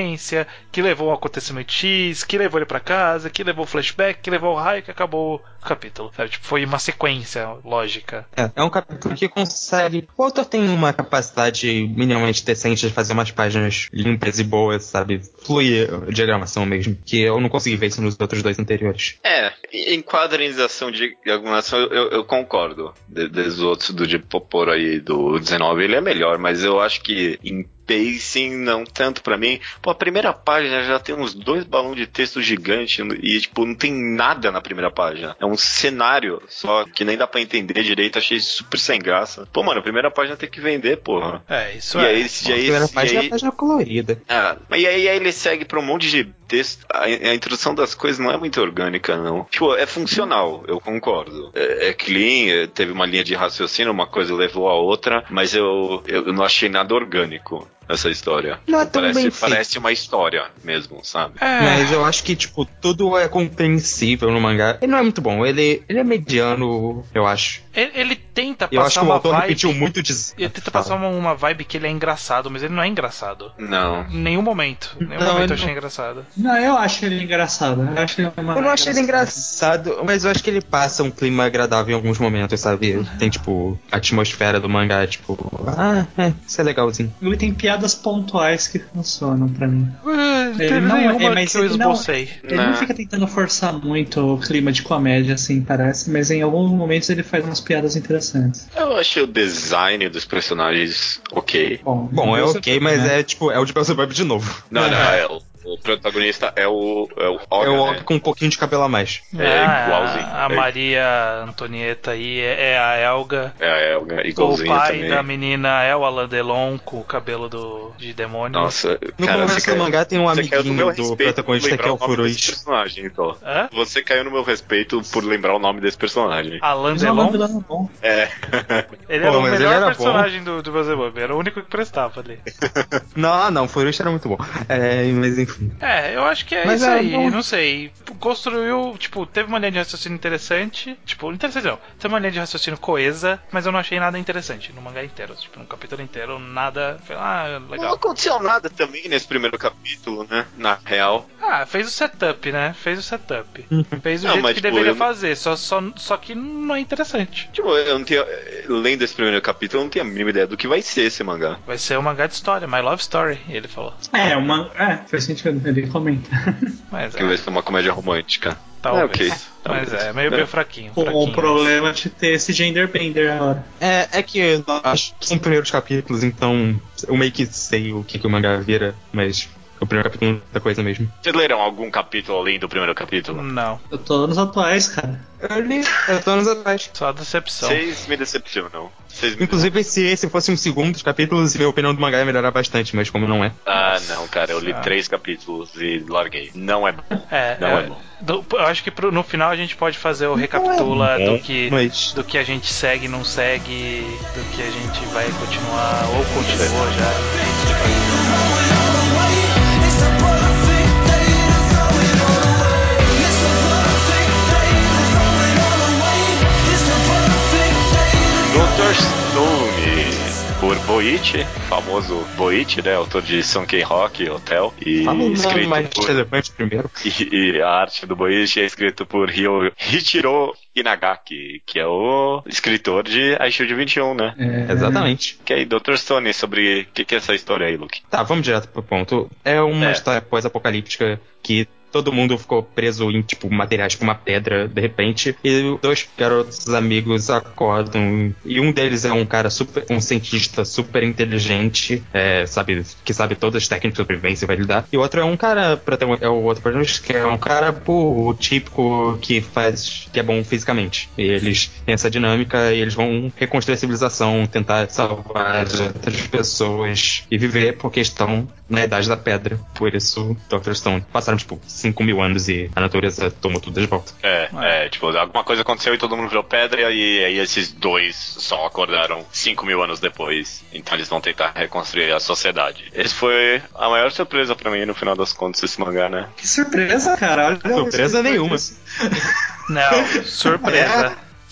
história que levou ao acontecimento X, que levou ele pra casa, que levou o flashback, que levou o raio, que acabou o capítulo. Sabe? Tipo, foi uma sequência lógica. É, é um capítulo que consegue... O autor tem uma capacidade minimamente decente de fazer umas páginas limpas e boas, sabe? Flui a diagramação mesmo, que eu não consegui ver isso nos outros dois anteriores. É, em quadrinização de diagramação eu, eu concordo. De, dos outros do de Poporo aí do dezenove, ele é melhor, mas eu acho que em pacing não tanto pra mim. Pô, a primeira página já tem uns dois balões de texto gigante e, tipo, não tem nada na primeira página. É um cenário só que nem dá pra entender direito. Achei super sem graça. Pô, mano, a primeira página tem que vender, porra. É, isso e é. Aí, Bom, e a aí, primeira e página aí, é a página colorida. Ah, e aí, aí ele segue pra um monte de texto. A, a introdução das coisas não é muito orgânica, não. Tipo, é funcional, eu concordo. É, é clean, é, teve uma linha de raciocínio, uma coisa levou a outra, mas eu, eu não achei nada orgânico essa história. Não é tão parece, bem parece feito. uma história mesmo, sabe? É. Mas eu acho que, tipo, tudo é compreensível no mangá. Ele não é muito bom, ele, ele é mediano, eu acho. Ele, ele tenta Eu acho passar que o uma autor vibe. repetiu muito de... Ele tenta passar uma, uma vibe que ele é engraçado, mas ele não é engraçado. Não. Em nenhum momento. Em nenhum Não, momento ele eu achei não- engraçado. Não, eu acho ele engraçado. Eu, acho ele uma Eu não achei ele engraçado, mas eu acho que ele passa um clima agradável em alguns momentos, sabe? Tem, tipo, a atmosfera do mangá, tipo... Ah, é, isso é legalzinho. Ele tem piadas pontuais que funcionam pra mim. É, Ele teve não é- nenhuma mas que eu ele não- esbocei. Ele não Não. fica tentando forçar muito o clima de comédia, assim, parece, mas em alguns momentos ele faz umas piadas interessantes. Eu achei o design dos personagens ok. Bom, Bom, é Deus ok, é- mas né? é, tipo, é o de Beelzebub de novo. Não, não, É. é, o, o protagonista é o, é o Olga, É o né? Olga com um pouquinho de cabelo a mais. É Ah, igualzinho. A É- Maria Antonieta aí é, é a Elga. É a Elga, O igualzinho pai também. da menina é o Alain Delon com o cabelo do, de demônio. Nossa, No cara, começo você do caiu- mangá tem um você caiu no meu amiguinho do respeito por protagonista lembrar que é o o nome desse Furuz. personagem, então. Hã? Você caiu no meu respeito por lembrar o nome desse personagem. Alain Mas é um Delon? vilão bom. É. Ele Pô, era o mas melhor ele era personagem do, do Beelzebub, era o único que prestava ali. Não, não, o Furuz era muito bom. É, mas enfim. É, eu acho que é Mas isso é, aí, não- não sei. Construiu, tipo, teve uma linha de raciocínio interessante. Tipo, interessante não. Teve uma linha de raciocínio coesa, mas eu não achei nada interessante no mangá inteiro. Tipo, no capítulo inteiro, nada. Ah, Não legal. aconteceu nada também nesse primeiro capítulo, né? Na real. Ah, fez o setup, né? Fez o setup. Fez do Não, jeito mas, que tipo, deveria eu- fazer, só, só, só que não é interessante. Tipo, eu não tinha. Lendo esse primeiro capítulo, eu não tinha a mínima ideia do que vai ser esse mangá. Vai ser um mangá de história, My Love Story, ele falou. É, uma. É, faz sentido, ele comenta. Mas Que vai é, ser uma comédia romântica. talvez. É, ok. Mas Talvez. é, meio, É. meio fraquinho. O, fraquinho o problema é de ter esse gender bender agora. É, é que eu acho que são primeiros capítulos, então eu meio que sei o que, que o mangá vira, mas o primeiro capítulo é muita coisa mesmo. Vocês leram algum capítulo além do primeiro capítulo? Não, Eu tô nos atuais, cara. Eu li, eu tô anos atrás. só decepção. Vocês me decepcionam. Vocês me Inclusive, se esse fosse um segundo dos capítulos, minha opinião do mangá ia melhorar bastante, mas como não é. Ah, não, cara, eu li Nossa. três capítulos e larguei. Não é bom. É, Não é, é bom. do- eu acho que pro- no final a gente pode fazer o recapitula bom, do, que, mas- do que a gente segue, não segue, do que a gente vai continuar, ou continuou já. doutor Stone, por Boichi, famoso Boichi, né? Autor de Sankey Rock, Hotel. E Fala o nome escrito mais por... relevante primeiro. E, e a arte do Boichi é escrito por Hyo, Hichiro Inagaki, que é o escritor de Aishield vinte e um, né? É, Exatamente. Que aí, doutor Stone, sobre o que, que é essa história aí, Luke? Tá, vamos direto pro ponto. É uma É. história pós-apocalíptica que todo mundo ficou preso em, tipo, materiais, tipo uma pedra, de repente. E dois garotos amigos acordam. E um deles é um cara super, um cientista super inteligente, é, sabe, que sabe todas as técnicas de sobrevivência e vai lidar. E o outro é um cara, é o outro protagonista, que é um cara, pô, o típico que faz, que é bom fisicamente. E eles têm essa dinâmica e eles vão reconstruir a civilização, tentar salvar as outras pessoas e viver porque estão na Idade da Pedra. Por isso, doutor Stone. Passaram, tipo, cinco mil anos e a natureza tomou tudo de volta. É, é, tipo, alguma coisa aconteceu e todo mundo virou pedra e aí esses dois só acordaram cinco mil anos depois. Então eles vão tentar reconstruir a sociedade. Esse foi a maior surpresa pra mim no final das contas, esse mangá, né? Que surpresa, cara. Olha Surpresa isso, nenhuma. isso. Não, surpresa.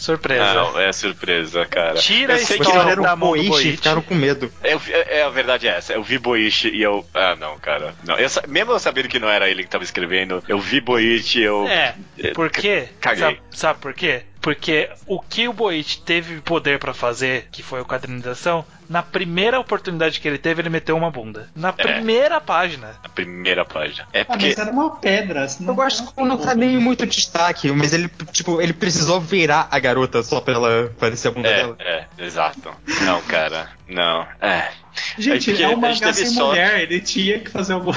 Surpresa. Não, é surpresa, cara. Tira eu a sei que história não, da mão do Boichi Boichi. ficaram com medo. eu, é, é, a verdade é essa. Eu vi Boichi e eu. Ah, não, cara. Não. Eu, mesmo eu sabendo que não era ele que tava escrevendo, eu vi Boichi e eu. É, por quê? Caguei. Sabe, sabe por quê? Porque o que o Boichi teve poder pra fazer, que foi a quadrinização, na primeira oportunidade que ele teve, ele meteu uma bunda. Na primeira página. Na primeira página. É Ah, porque. mas era uma pedra. Assim, Eu gosto que não tá nem muito destaque, mas ele, tipo, ele precisou virar a garota só pra ela parecer a bunda É, dela. é, exato. Não, cara. Não. É. Gente, porque é um a gente mangá teve sem sorte. mulher, ele tinha que fazer alguma.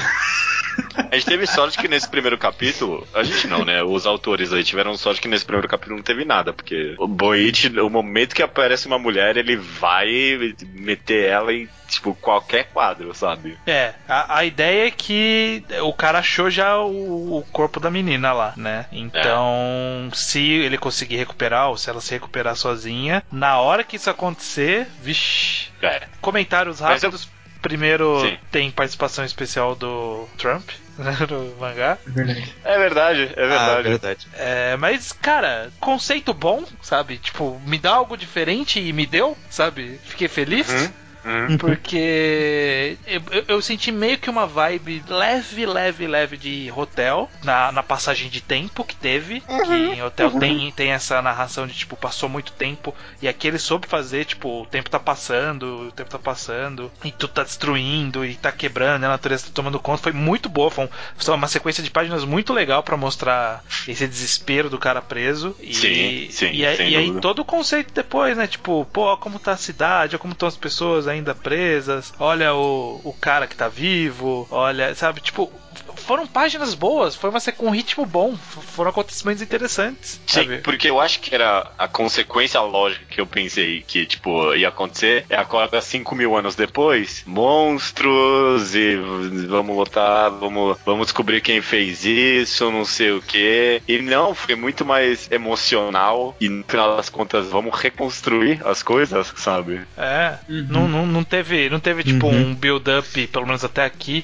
A gente teve sorte que nesse primeiro capítulo. A gente não, né? Os autores aí tiveram sorte que nesse primeiro capítulo não teve nada. Porque o Boichi, o momento que aparece uma mulher, ele vai meter ela em, tipo, qualquer quadro, sabe? É, a, a ideia é que o cara achou já o, o corpo da menina lá, né? Então, se ele conseguir recuperar, ou se ela se recuperar sozinha, na hora que isso acontecer, vixi. É. Comentários Mas eu- rápidos. Primeiro, Sim. tem participação especial do Trump no mangá. É verdade. É verdade, é Ah, verdade. verdade. É, mas, cara, conceito bom, sabe? Tipo, me dá algo diferente e me deu, sabe? Fiquei feliz. Uhum, uhum. Porque eu, eu- eu senti meio que uma vibe leve, leve, leve de Hotel na, na passagem de tempo que teve. Que em Hotel tem, tem essa narração de tipo, passou muito tempo e aqui ele soube fazer, tipo, o tempo tá passando, o tempo tá passando e tudo tá destruindo e tá quebrando, a natureza tá tomando conta. Foi muito boa, foi, um, foi uma sequência de páginas muito legal pra mostrar esse desespero do cara preso. E, Sim, sim, e, aí- sem e aí dúvida. todo o conceito depois, né? Tipo, pô, olha como tá a cidade, olha como estão as pessoas ainda presas, olha o, o cara que tá vivo, olha, sabe, tipo, foram páginas boas, foi uma com um ritmo bom, f- foram acontecimentos interessantes, Sim, sabe? porque eu acho que era a consequência lógica que eu pensei que, tipo, ia acontecer. É agora, cinco mil anos depois, monstros e vamos lutar, vamos, vamos descobrir quem fez isso, não sei o que. E não, foi muito mais emocional e no final das contas, vamos reconstruir as coisas, sabe? É, Uhum. não, não, não teve, não teve tipo Uhum. um build-up, pelo menos até aqui,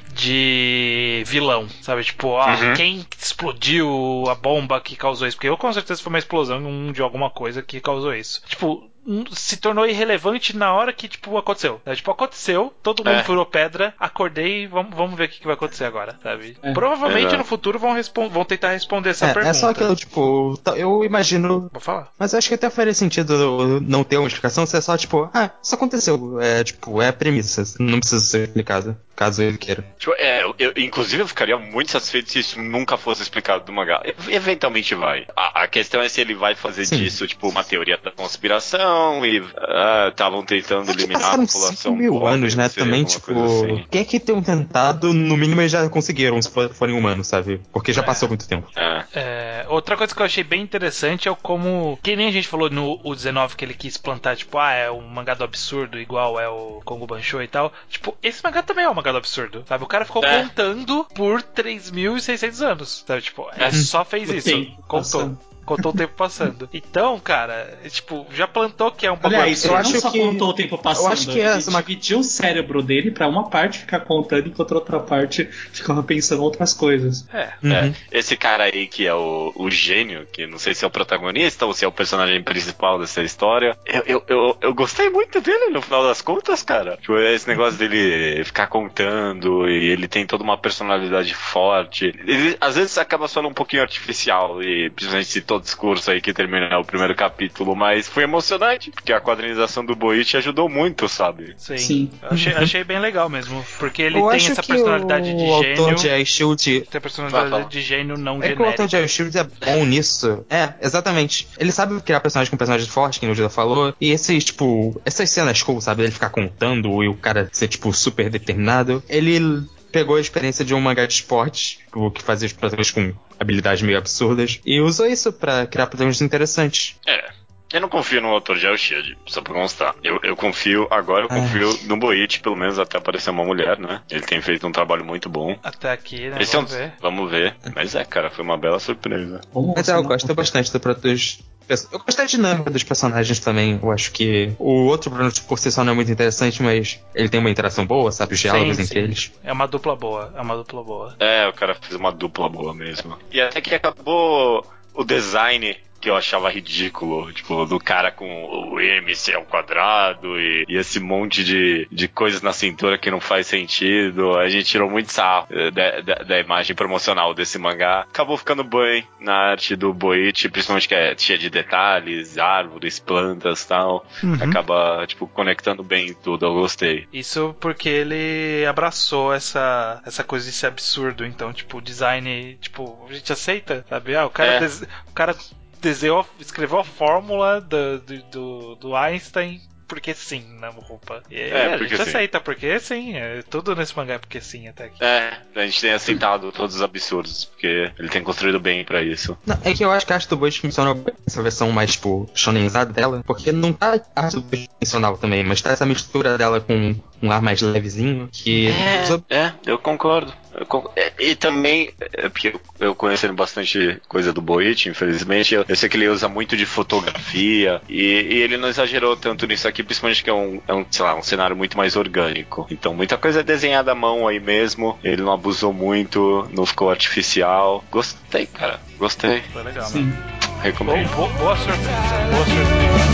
de vilão, sabe? Tipo, ah, Uhum. quem explodiu a bomba que causou isso? Porque eu com certeza foi uma explosão um, de alguma coisa que causou isso. Tipo, n- se tornou irrelevante na hora que, tipo, aconteceu. Né? Tipo, aconteceu, todo mundo É. furou pedra, acordei, vamos, vamos ver o que, que vai acontecer agora, sabe? É. Provavelmente Exato. no futuro vão, respon- vão tentar responder essa É, pergunta. é só aquilo, tipo, tá- eu imagino. Vou falar. Mas eu acho que até faria sentido não ter uma explicação, se é só, tipo, ah, isso aconteceu. É, tipo, é a premissa, não precisa ser explicado, caso ele queira. Tipo, é, eu, eu- inclusive eu ficaria muito satisfeito se isso nunca fosse explicado do mangá. E- Eventualmente vai. A, a questão é se ele vai fazer Sim. disso, tipo, uma teoria da conspiração e estavam tentando É que eliminar a passaram população cinco mil pobre, anos, né? não sei, Também, alguma tipo, coisa assim. o que é que tenham tentado, no mínimo eles já conseguiram, se for- forem humanos, sabe? Porque já É. passou muito tempo. É. É, outra coisa que eu achei bem interessante é o como. Que nem a gente falou no o dezenove que ele quis plantar, tipo, ah, é um mangá do absurdo, igual é o Kongo Banshou e tal. Tipo, esse mangá também é um mangá do absurdo, sabe? O cara ficou É. contando por três mil e seiscentos anos, sabe? Tipo, é, É. só fez O isso. tempo Contou. passando. Contou o tempo passando. Então, cara, é, tipo, já plantou que é um bagulho Aliás, absurdo. ele não acho só que- contou o tempo passando, eu acho que ele essa é uma- dividiu o cérebro dele pra uma parte ficar contando enquanto a outra parte ficava pensando outras coisas. É. Uhum. É, esse cara aí que é o, o gênio, que não sei se é o protagonista ou se é o personagem principal dessa história, eu, eu, eu, eu gostei muito dele no final das contas, cara. Tipo, esse negócio dele ficar contando e ele tem toda uma personalidade forte. Ele, às vezes acaba soando um pouquinho artificial, e principalmente esse todo discurso aí que termina o primeiro capítulo, mas foi emocionante, porque a quadrinização do Boichi ajudou muito, sabe? Sim. Sim. Eu Achei, achei bem legal mesmo. Porque ele eu tem acho essa que personalidade o de autor gênio. de I Shield Tem a personalidade de gênio não É que o autor genérica. de I Shield é bom nisso. É, exatamente. Ele sabe criar personagem com personagem forte, que o Judah falou. E esses, tipo, essas cenas cool, sabe? Ele ficar contando e o cara ser, tipo, super determinado. Ele pegou a experiência de um mangá de esporte, o que fazia os protagonistas com habilidades meio absurdas, e usou isso pra criar protagonistas interessantes. É. Eu não confio no autor de El Shield, só pra constar. Eu, eu confio, agora eu Ah. confio no Boichi, pelo menos até aparecer uma mulher, né? Ele tem feito um trabalho muito bom. Até aqui, né? Esse é um, Vamos ver. vamos ver. Mas é, cara, foi uma bela surpresa. Vamos Mas é, eu gosto bastante do dos eu gosto da dinâmica dos personagens também. Eu acho que o outro Bruno por si só não é muito interessante, mas ele tem uma interação boa, sabe? Os diálogos Sim, entre sim. eles. É uma dupla boa. É uma dupla boa. É, o cara fez uma dupla boa mesmo. E até que acabou o design que eu achava ridículo, tipo, do cara com o M C ao quadrado e, e esse monte de, de coisas na cintura que não faz sentido. A gente tirou muito sarro da, da, da imagem promocional desse mangá. Acabou ficando bem na arte do Boichi, principalmente que é cheia de detalhes, árvores, plantas e tal. Uhum. Acaba, tipo, conectando bem tudo, eu gostei. Isso porque ele abraçou essa, essa coisa de ser absurdo. Então, tipo, o design, tipo, a gente aceita, sabe? Ah, o cara, É. des... o cara desenhou, escreveu a fórmula do, do, do, do Einstein porque sim na roupa. E É, a porque gente sim. aceita, porque sim. É, tudo nesse mangá é porque sim, até aqui. É, a gente tem aceitado todos os absurdos, porque ele tem construído bem pra isso. Não, é que eu acho que a arte do Boichi funciona bem essa versão mais, tipo, shonenzada dela, porque não tá a arte do Boichi convencional também, mas tá essa mistura dela com um ar mais levezinho, que... É, é eu concordo. Eu concordo. É, e também, é porque eu, eu conhecendo bastante coisa do Boichi, infelizmente, eu, eu sei que ele usa muito de fotografia, e, e ele não exagerou tanto nisso aqui, principalmente que é um, é um, sei lá, um cenário muito mais orgânico. Então, muita coisa é desenhada à mão aí mesmo, ele não abusou muito, não ficou artificial. Gostei, cara. Gostei. Foi legal, Sim. né? Recomendo. Boa, boa, boa surpresa. Boa surpresa.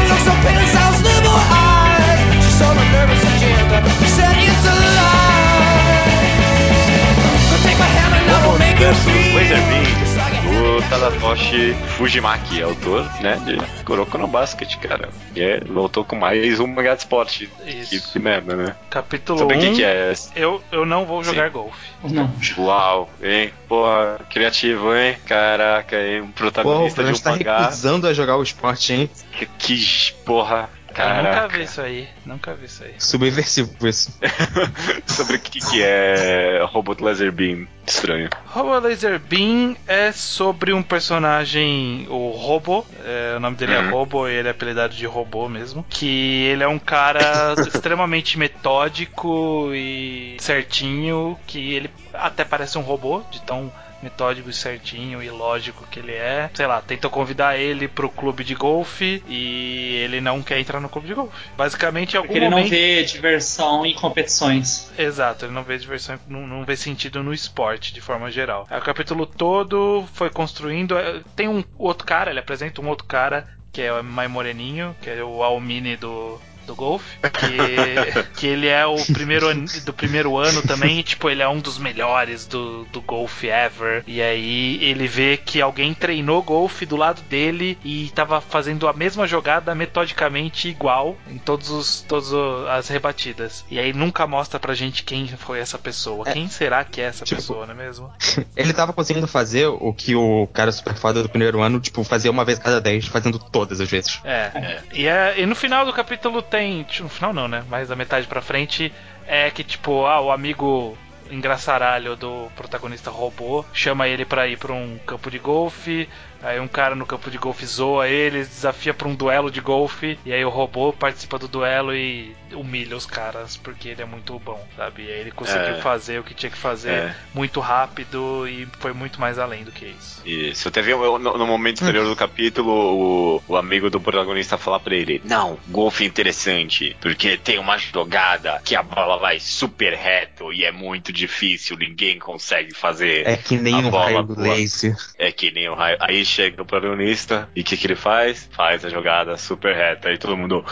Robo versus Laser Beam, do Tadatoshi Fujimaki, autor, né, de Kuroko no Basket, cara. E é, voltou com mais um mangá de esporte. Que, Isso. que merda, né? Capítulo Sabe o que um, que é? eu, eu não vou jogar Sim. golfe. Não. Uau, hein? Porra, criativo, hein? Caraca, hein? Um Pô, o protagonista Fran de um tá mangá. recusando a jogar o esporte, hein? Que, que porra, Eu nunca caraca. vi isso aí. Nunca vi isso aí. Subversivo isso. Sobre o que que é Robot Laser Beam. Estranho. Robo Laser Beam é sobre um personagem, o Robo, é, o nome dele é Uhum. Robo e ele é apelidado de Robô mesmo, que ele é um cara extremamente metódico e certinho, que ele até parece um robô, de tão metódico e certinho e lógico que ele é. Sei lá, tentou convidar ele pro clube de golfe e ele não quer entrar no clube de golfe. Basicamente, em algum Porque ele momento... não vê diversão em competições. Exato, ele não vê diversão, não, não vê sentido no esporte de forma geral. Aí o capítulo todo foi construindo. Tem um outro cara, ele apresenta um outro cara que é mais moreninho, que é o Almini do, do golfe, que, que ele é o primeiro an, do primeiro ano também, e tipo, ele é um dos melhores do, do golfe ever. E aí ele vê que alguém treinou golfe do lado dele e tava fazendo a mesma jogada metodicamente igual em todos os, todas as rebatidas. E aí nunca mostra pra gente quem foi essa pessoa. É, quem será que é essa tipo, pessoa, não é mesmo? Ele tava conseguindo fazer o que o cara super foda do primeiro ano, tipo, fazia uma vez a cada dez, fazendo todas as vezes. É, é. E, é, e no final do capítulo tem. No final não, né? Mas da metade pra frente é que, tipo, ah, o amigo engraçaralho do protagonista robô chama ele pra ir pra um campo de golfe. Aí um cara no campo de golfe zoa ele, desafia pra um duelo de golfe. E aí o robô participa do duelo e humilha os caras porque ele é muito bom, sabe? E aí ele conseguiu É. fazer o que tinha que fazer É. muito rápido e foi muito mais além do que isso. Isso, teve no, no momento anterior do capítulo o, o amigo do protagonista falar pra ele: não, golfe é interessante, porque tem uma jogada que a bola vai super reto e é muito difícil, ninguém consegue fazer. É que nem a um bola raio voar. laser. É que nem um raio. Aí chega o protagonista e o que, que ele faz? Faz a jogada super reta. Aí todo mundo.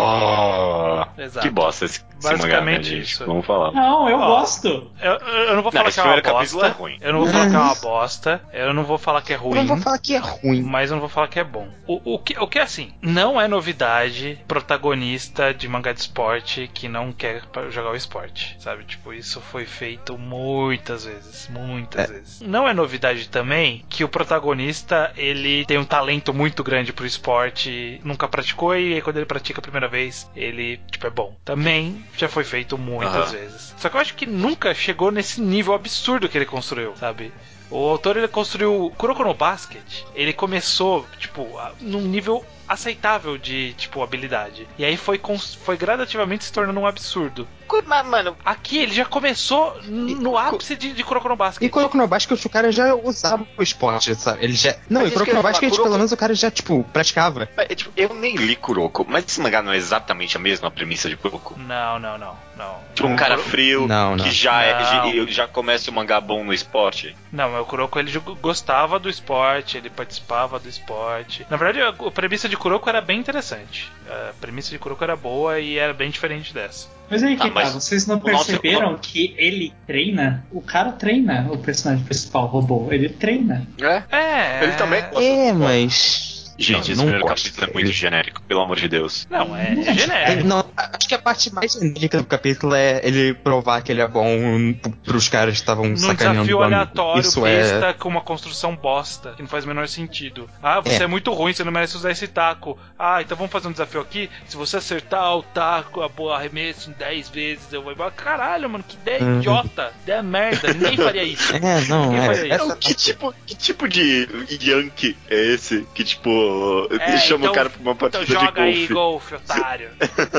Oh! Exato. Que bosta esse, esse Basicamente mangá, né, gente? isso. Vamos falar. Não, eu Ó, gosto. Eu, eu não vou Não, falar esse que é uma primeiro capítulo bosta. é ruim. Eu não vou falar que é uma bosta. Eu não vou falar que é Eu ruim. não vou falar que é ruim. Mas eu não vou falar que é bom. O, o, que, o que é assim, não é novidade protagonista de mangá de esporte que não quer jogar o esporte, sabe? Tipo, isso foi feito muitas vezes, muitas É. vezes. Não é novidade também que o protagonista, ele tem um talento muito grande pro esporte, nunca praticou e aí quando ele pratica a primeira vez, ele, tipo, é bom. Também já foi feito muitas Aham. vezes. Só que eu acho que nunca chegou nesse nível absurdo que ele construiu, sabe? O autor, ele construiu Kuroko no Basket. Ele começou, tipo, num nível aceitável de, tipo, habilidade. E aí foi, cons- foi gradativamente se tornando um absurdo. Mas, mano, Aqui ele já começou no ápice de, de Kuroko no Basket. E Kuroko no Basket o cara já usava o esporte, sabe? Ele já... Não, Mas e isso que Kuroko eu ia no falar, Basket, Kuroko- pelo menos o cara já, tipo, praticava. é, tipo, eu nem li Kuroko, mas esse mangá não é exatamente a mesma premissa de Kuroko. Não, não, não, não. Tipo, um Não, cara Kuro- frio Não, não. que já, Não. é, já começa o mangá bom no esporte. Não, mas o Kuroko ele jog- gostava do esporte, ele participava do esporte. Na verdade, a, a premissa de Kuroko era bem interessante. A premissa de Kuroko era boa e era bem diferente dessa. Mas aí que Ah, mas tá, vocês não o nosso- perceberam que ele treina? O cara treina o personagem principal, o robô. Ele treina. É? É. Ele também gosta. É, mas... Gente, não, esse não primeiro gosto. capítulo é muito genérico, pelo amor de Deus. Não, é, é É, genérico. não, acho que a parte mais genérica do capítulo é ele provar que ele é bom p- pros caras que estavam Num sacaneando desafio o amigo. aleatório, Isso besta, é... com uma construção bosta, que não faz o menor sentido. Ah, você é. É. muito ruim, você não merece usar esse taco. Ah, então vamos fazer um desafio aqui. Se você acertar o taco, a boa arremesso em dez vezes, eu vou embora. Caralho, mano, que ideia Uhum. idiota. Ideia merda, ninguém faria isso. É, não, Ninguém é... faria isso. Não, que tipo, que tipo de Yankee é esse? Que tipo, É, chama então- o cara pra uma partida Então joga de aí, golfe. golfe, otário.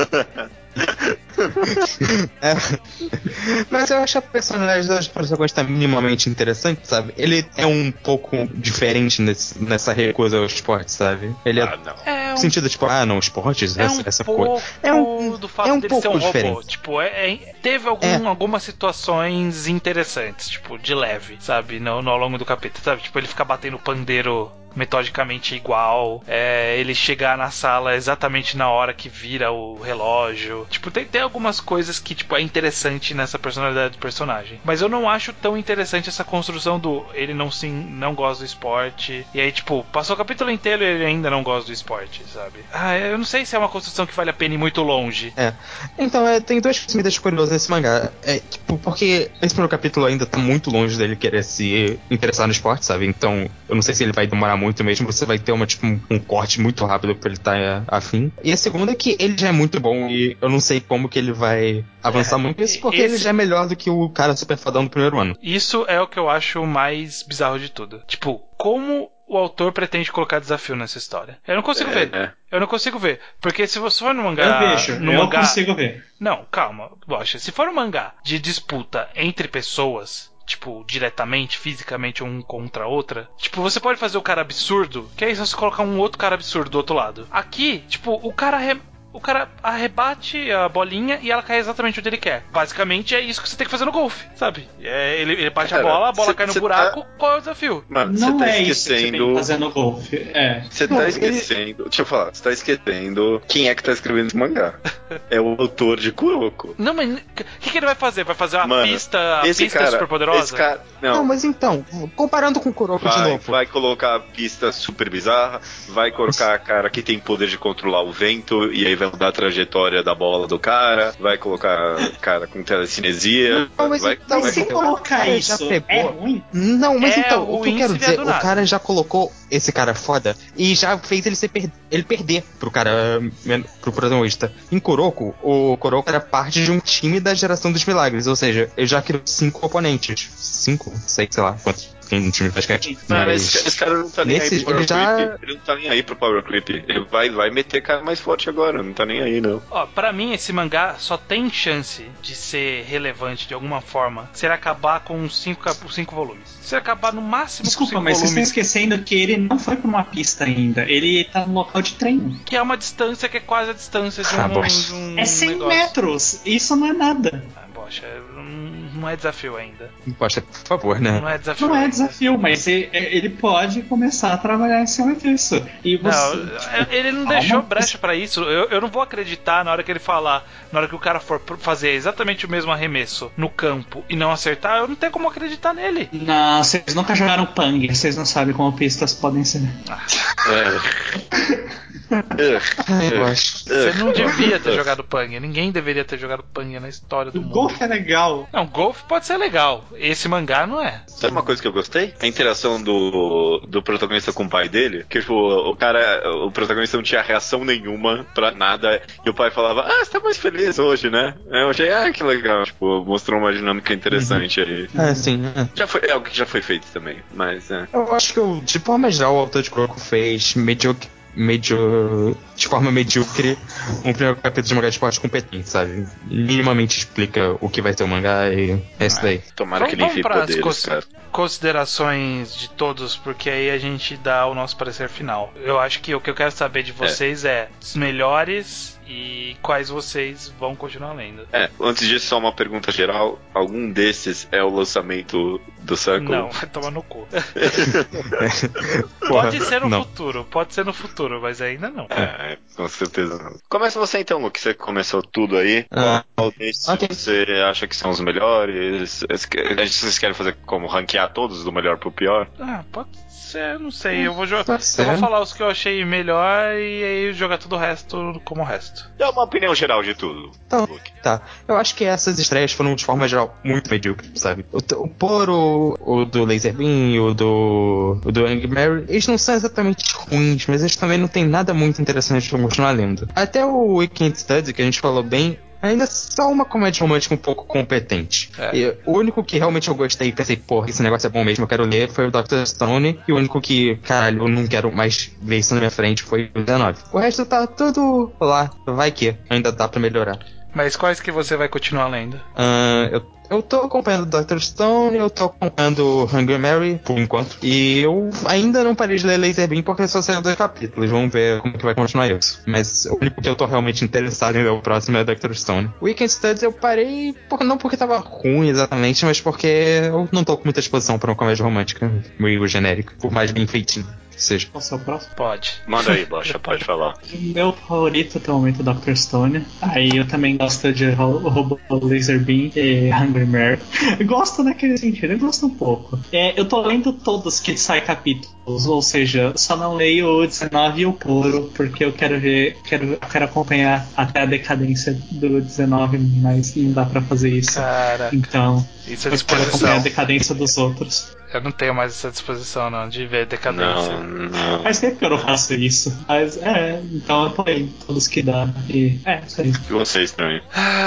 É. Mas eu acho a personagem das protagonistas minimamente interessante, sabe? Ele é um pouco diferente nesse, nessa recusa ao esporte, sabe? Ele é Ah, não. É no um, sentido tipo, ah, não, esportes, é essa, um essa pouco coisa. É um, do fato é um dele ser um pouco robô. diferente. Tipo, é, é- teve algum, É. algumas situações interessantes, tipo, de leve, sabe? No, no- ao longo do capítulo, sabe? Tipo, ele ficar batendo pandeiro metodicamente igual, é, ele chegar na sala exatamente na hora que vira o relógio. Tipo, tem, tem algumas coisas que, tipo, é interessante nessa personalidade do personagem. Mas eu não acho tão interessante essa construção do ele não sim, não gosta do esporte. E aí, tipo, passou o capítulo inteiro e ele ainda não gosta do esporte, sabe? Ah, eu não sei se é uma construção que vale a pena ir muito longe. É. Então, é, tem duas coisas que me deixam curioso nesse mangá. É, tipo, porque esse primeiro capítulo ainda tá muito longe dele querer se interessar no esporte, sabe? Então, eu não sei se ele vai demorar muito mesmo. Você vai ter uma, tipo, um, um corte muito rápido pra ele estar tá, afim. E a segunda é que ele já é muito bom e eu não sei como que ele vai avançar É, muito isso, porque esse- ele já é melhor do que o cara super fadão do primeiro ano. Isso é o que eu acho mais bizarro de tudo. Tipo, como o autor pretende colocar desafio nessa história? Eu não consigo É, ver. né? Eu não consigo ver. Porque se você for no mangá. Eu vejo, no eu mangá, consigo ver. Não, calma, Bocha. Se for um mangá de disputa entre pessoas, tipo, diretamente, fisicamente, um contra a outra, tipo, você pode fazer o cara absurdo, que aí você colocar um outro cara absurdo do outro lado. Aqui, tipo, o cara re... o cara arrebate a bolinha e ela cai exatamente onde ele quer. Basicamente é isso que você tem que fazer no golfe, sabe? É, ele, ele bate Cara, a bola, a bola cê- cai no cê buraco, qual é o desafio? Mano, você Não tá é isso que você tem que esquecendo. fazer no golfe. É. Você Não, tá ele- esquecendo. Deixa eu falar, você tá esquecendo quem é que tá escrevendo esse mangá. É o autor de Kuroko. Não, mas o que, que ele vai fazer? Vai fazer uma Mano, pista, a esse pista cara, super poderosa? Esse cara. Não, Não. mas então, comparando com o Kuroko de Vai, novo. vai colocar a pista super bizarra, vai colocar a cara que tem poder de controlar o vento e aí vai mudar a trajetória da bola do cara, vai colocar cara com telecinesia, Não, mas vai, então, Mas vai se então, colocar. colocar cara já isso, pegou. é ruim? Não, mas É então, o que eu ruim quero se vier dizer, do o nada. cara já colocou esse cara foda e já fez ele, ser per- ele perder pro cara, men- pro protagonista. Em Kuroko, o Kuroko era parte de um time da geração dos milagres, ou seja, ele já criou cinco oponentes. Cinco? Sei, sei lá, quantos tem um time de basquete. Não, mas Mas... esse, esse cara não tá nem nesse- aí pro Power ele já- Creep. Ele não tá nem aí pro Power Creep. Ele vai, vai meter cara mais forte agora, não tá nem aí, não. Ó, pra mim esse mangá só tem chance de ser relevante de alguma forma se ele acabar com os cinco, cap- os cinco volumes. Se ele acabar no máximo com Desculpa, cinco mas vocês estão volumes, esquecendo que ele não foi pra uma pista ainda. Ele tá no local de treino. que é uma distância que é quase a distância de um, Ah, bom. de um É cem negócio. metros. Isso não é nada. Ah, poxa, não não é desafio ainda. Poxa, por favor, né? Não é desafio Não é ainda. desafio, mas ele, ele pode começar a trabalhar em cima disso. E você. Não, ele não Calma. deixou brecha pra isso. Eu, eu não vou acreditar na hora que ele falar, na hora que o cara for pr- fazer exatamente o mesmo arremesso no campo e não acertar, eu não tenho como acreditar nele. Não, vocês nunca jogaram Pang, vocês não sabem como pistas podem ser. Ai, eu acho. Você não devia ter jogado Pang. Ninguém deveria ter jogado Pang na história do O mundo. golfe é legal. Não, golfe pode ser legal. Esse mangá não é. Sabe uma coisa que eu gostei? A interação do, do protagonista com o pai dele. Que, tipo, o cara, o protagonista não tinha reação nenhuma pra nada. E o pai falava, ah, você tá mais feliz hoje, né? Eu achei, ah, que legal. Tipo, mostrou uma dinâmica interessante aí. É, sim, é. Já foi, é algo que já foi feito também, mas é. Eu acho que, eu, de forma geral, o autor de Kuroko fez medíocre, medio, de forma medíocre um primeiro capítulo de mangá de esporte competente, sabe? Minimamente explica o que vai ser o mangá e é isso daí. Tomara Vamos, que ele envie vamos poderes, cons cara. considerações de todos, porque aí a gente dá o nosso parecer final. Eu acho que o que eu quero saber de vocês é, é os melhores e quais vocês vão continuar lendo. É, antes disso, só uma pergunta geral. Algum desses é o lançamento do Circle? Não, vai tomar no cu. Porra, pode ser no não. futuro, pode ser no futuro, mas ainda não. É, com certeza não. Começa você então, Luke. Você começou tudo aí. Ah, Qual desses ok. você acha que são os melhores? Vocês querem fazer como? Ranquear todos do melhor pro pior? Ah, pode ser, não sei. Eu vou, jo- Pode eu ser. vou falar os que eu achei melhor e aí jogar tudo o resto como o resto. Dá uma opinião geral de tudo, Tá, Luke. tá. Eu acho que essas estreias foram, de forma geral, muito medíocres, sabe? O, o Poro, o do Laser Beam e o do, o do Angry Mary, eles não são exatamente ruins, mas eles também não tem nada muito interessante pra continuar lendo. Até o Weekend Study, que a gente falou bem, ainda é só uma comédia romântica um pouco competente. É. E o único que realmente eu gostei e pensei, porra, esse negócio é bom mesmo, eu quero ler, foi o doutor Stone. E o único que, caralho, eu não quero mais ver isso na minha frente foi o dezenove. O resto tá tudo lá, vai que ainda dá pra melhorar. Mas quais que você vai continuar lendo? Ah, eu, eu tô acompanhando o doutor Stone, eu tô acompanhando o Hungry Mary, por enquanto. E eu ainda não parei de ler Laser Beam porque só saiu dois capítulos. Vamos ver como que vai continuar isso. Mas o único que eu tô realmente interessado em ler o próximo é o doutor Stone. Weekend Studies eu parei, por, não porque tava ruim exatamente, mas porque eu não tô com muita disposição pra uma comédia romântica meio genérica, por mais bem feitinho que seja. Qual é o seu próximo? Pode. Manda aí, Bocha, pode falar. Meu favorito até o momento é doutor Stone. Aí eu também gosto de Ro- Robo Laser Beam e Hungry Mary. Eu gosto naquele sentido, eu gosto um pouco. É, eu tô lendo todos que saem capítulos, ou seja, só não leio o dezenove e o Puro, porque eu quero ver, quero, quero acompanhar até a decadência do dezenove, mas não dá pra fazer isso. Cara, Então, isso é eu quero acompanhar a disposição. decadência dos outros. Eu não tenho mais essa disposição, não, de ver decadência. Não, não. Faz tempo que eu não faço isso. Mas é, então eu tô lendo todos que dá. E é, isso aí. E vocês também.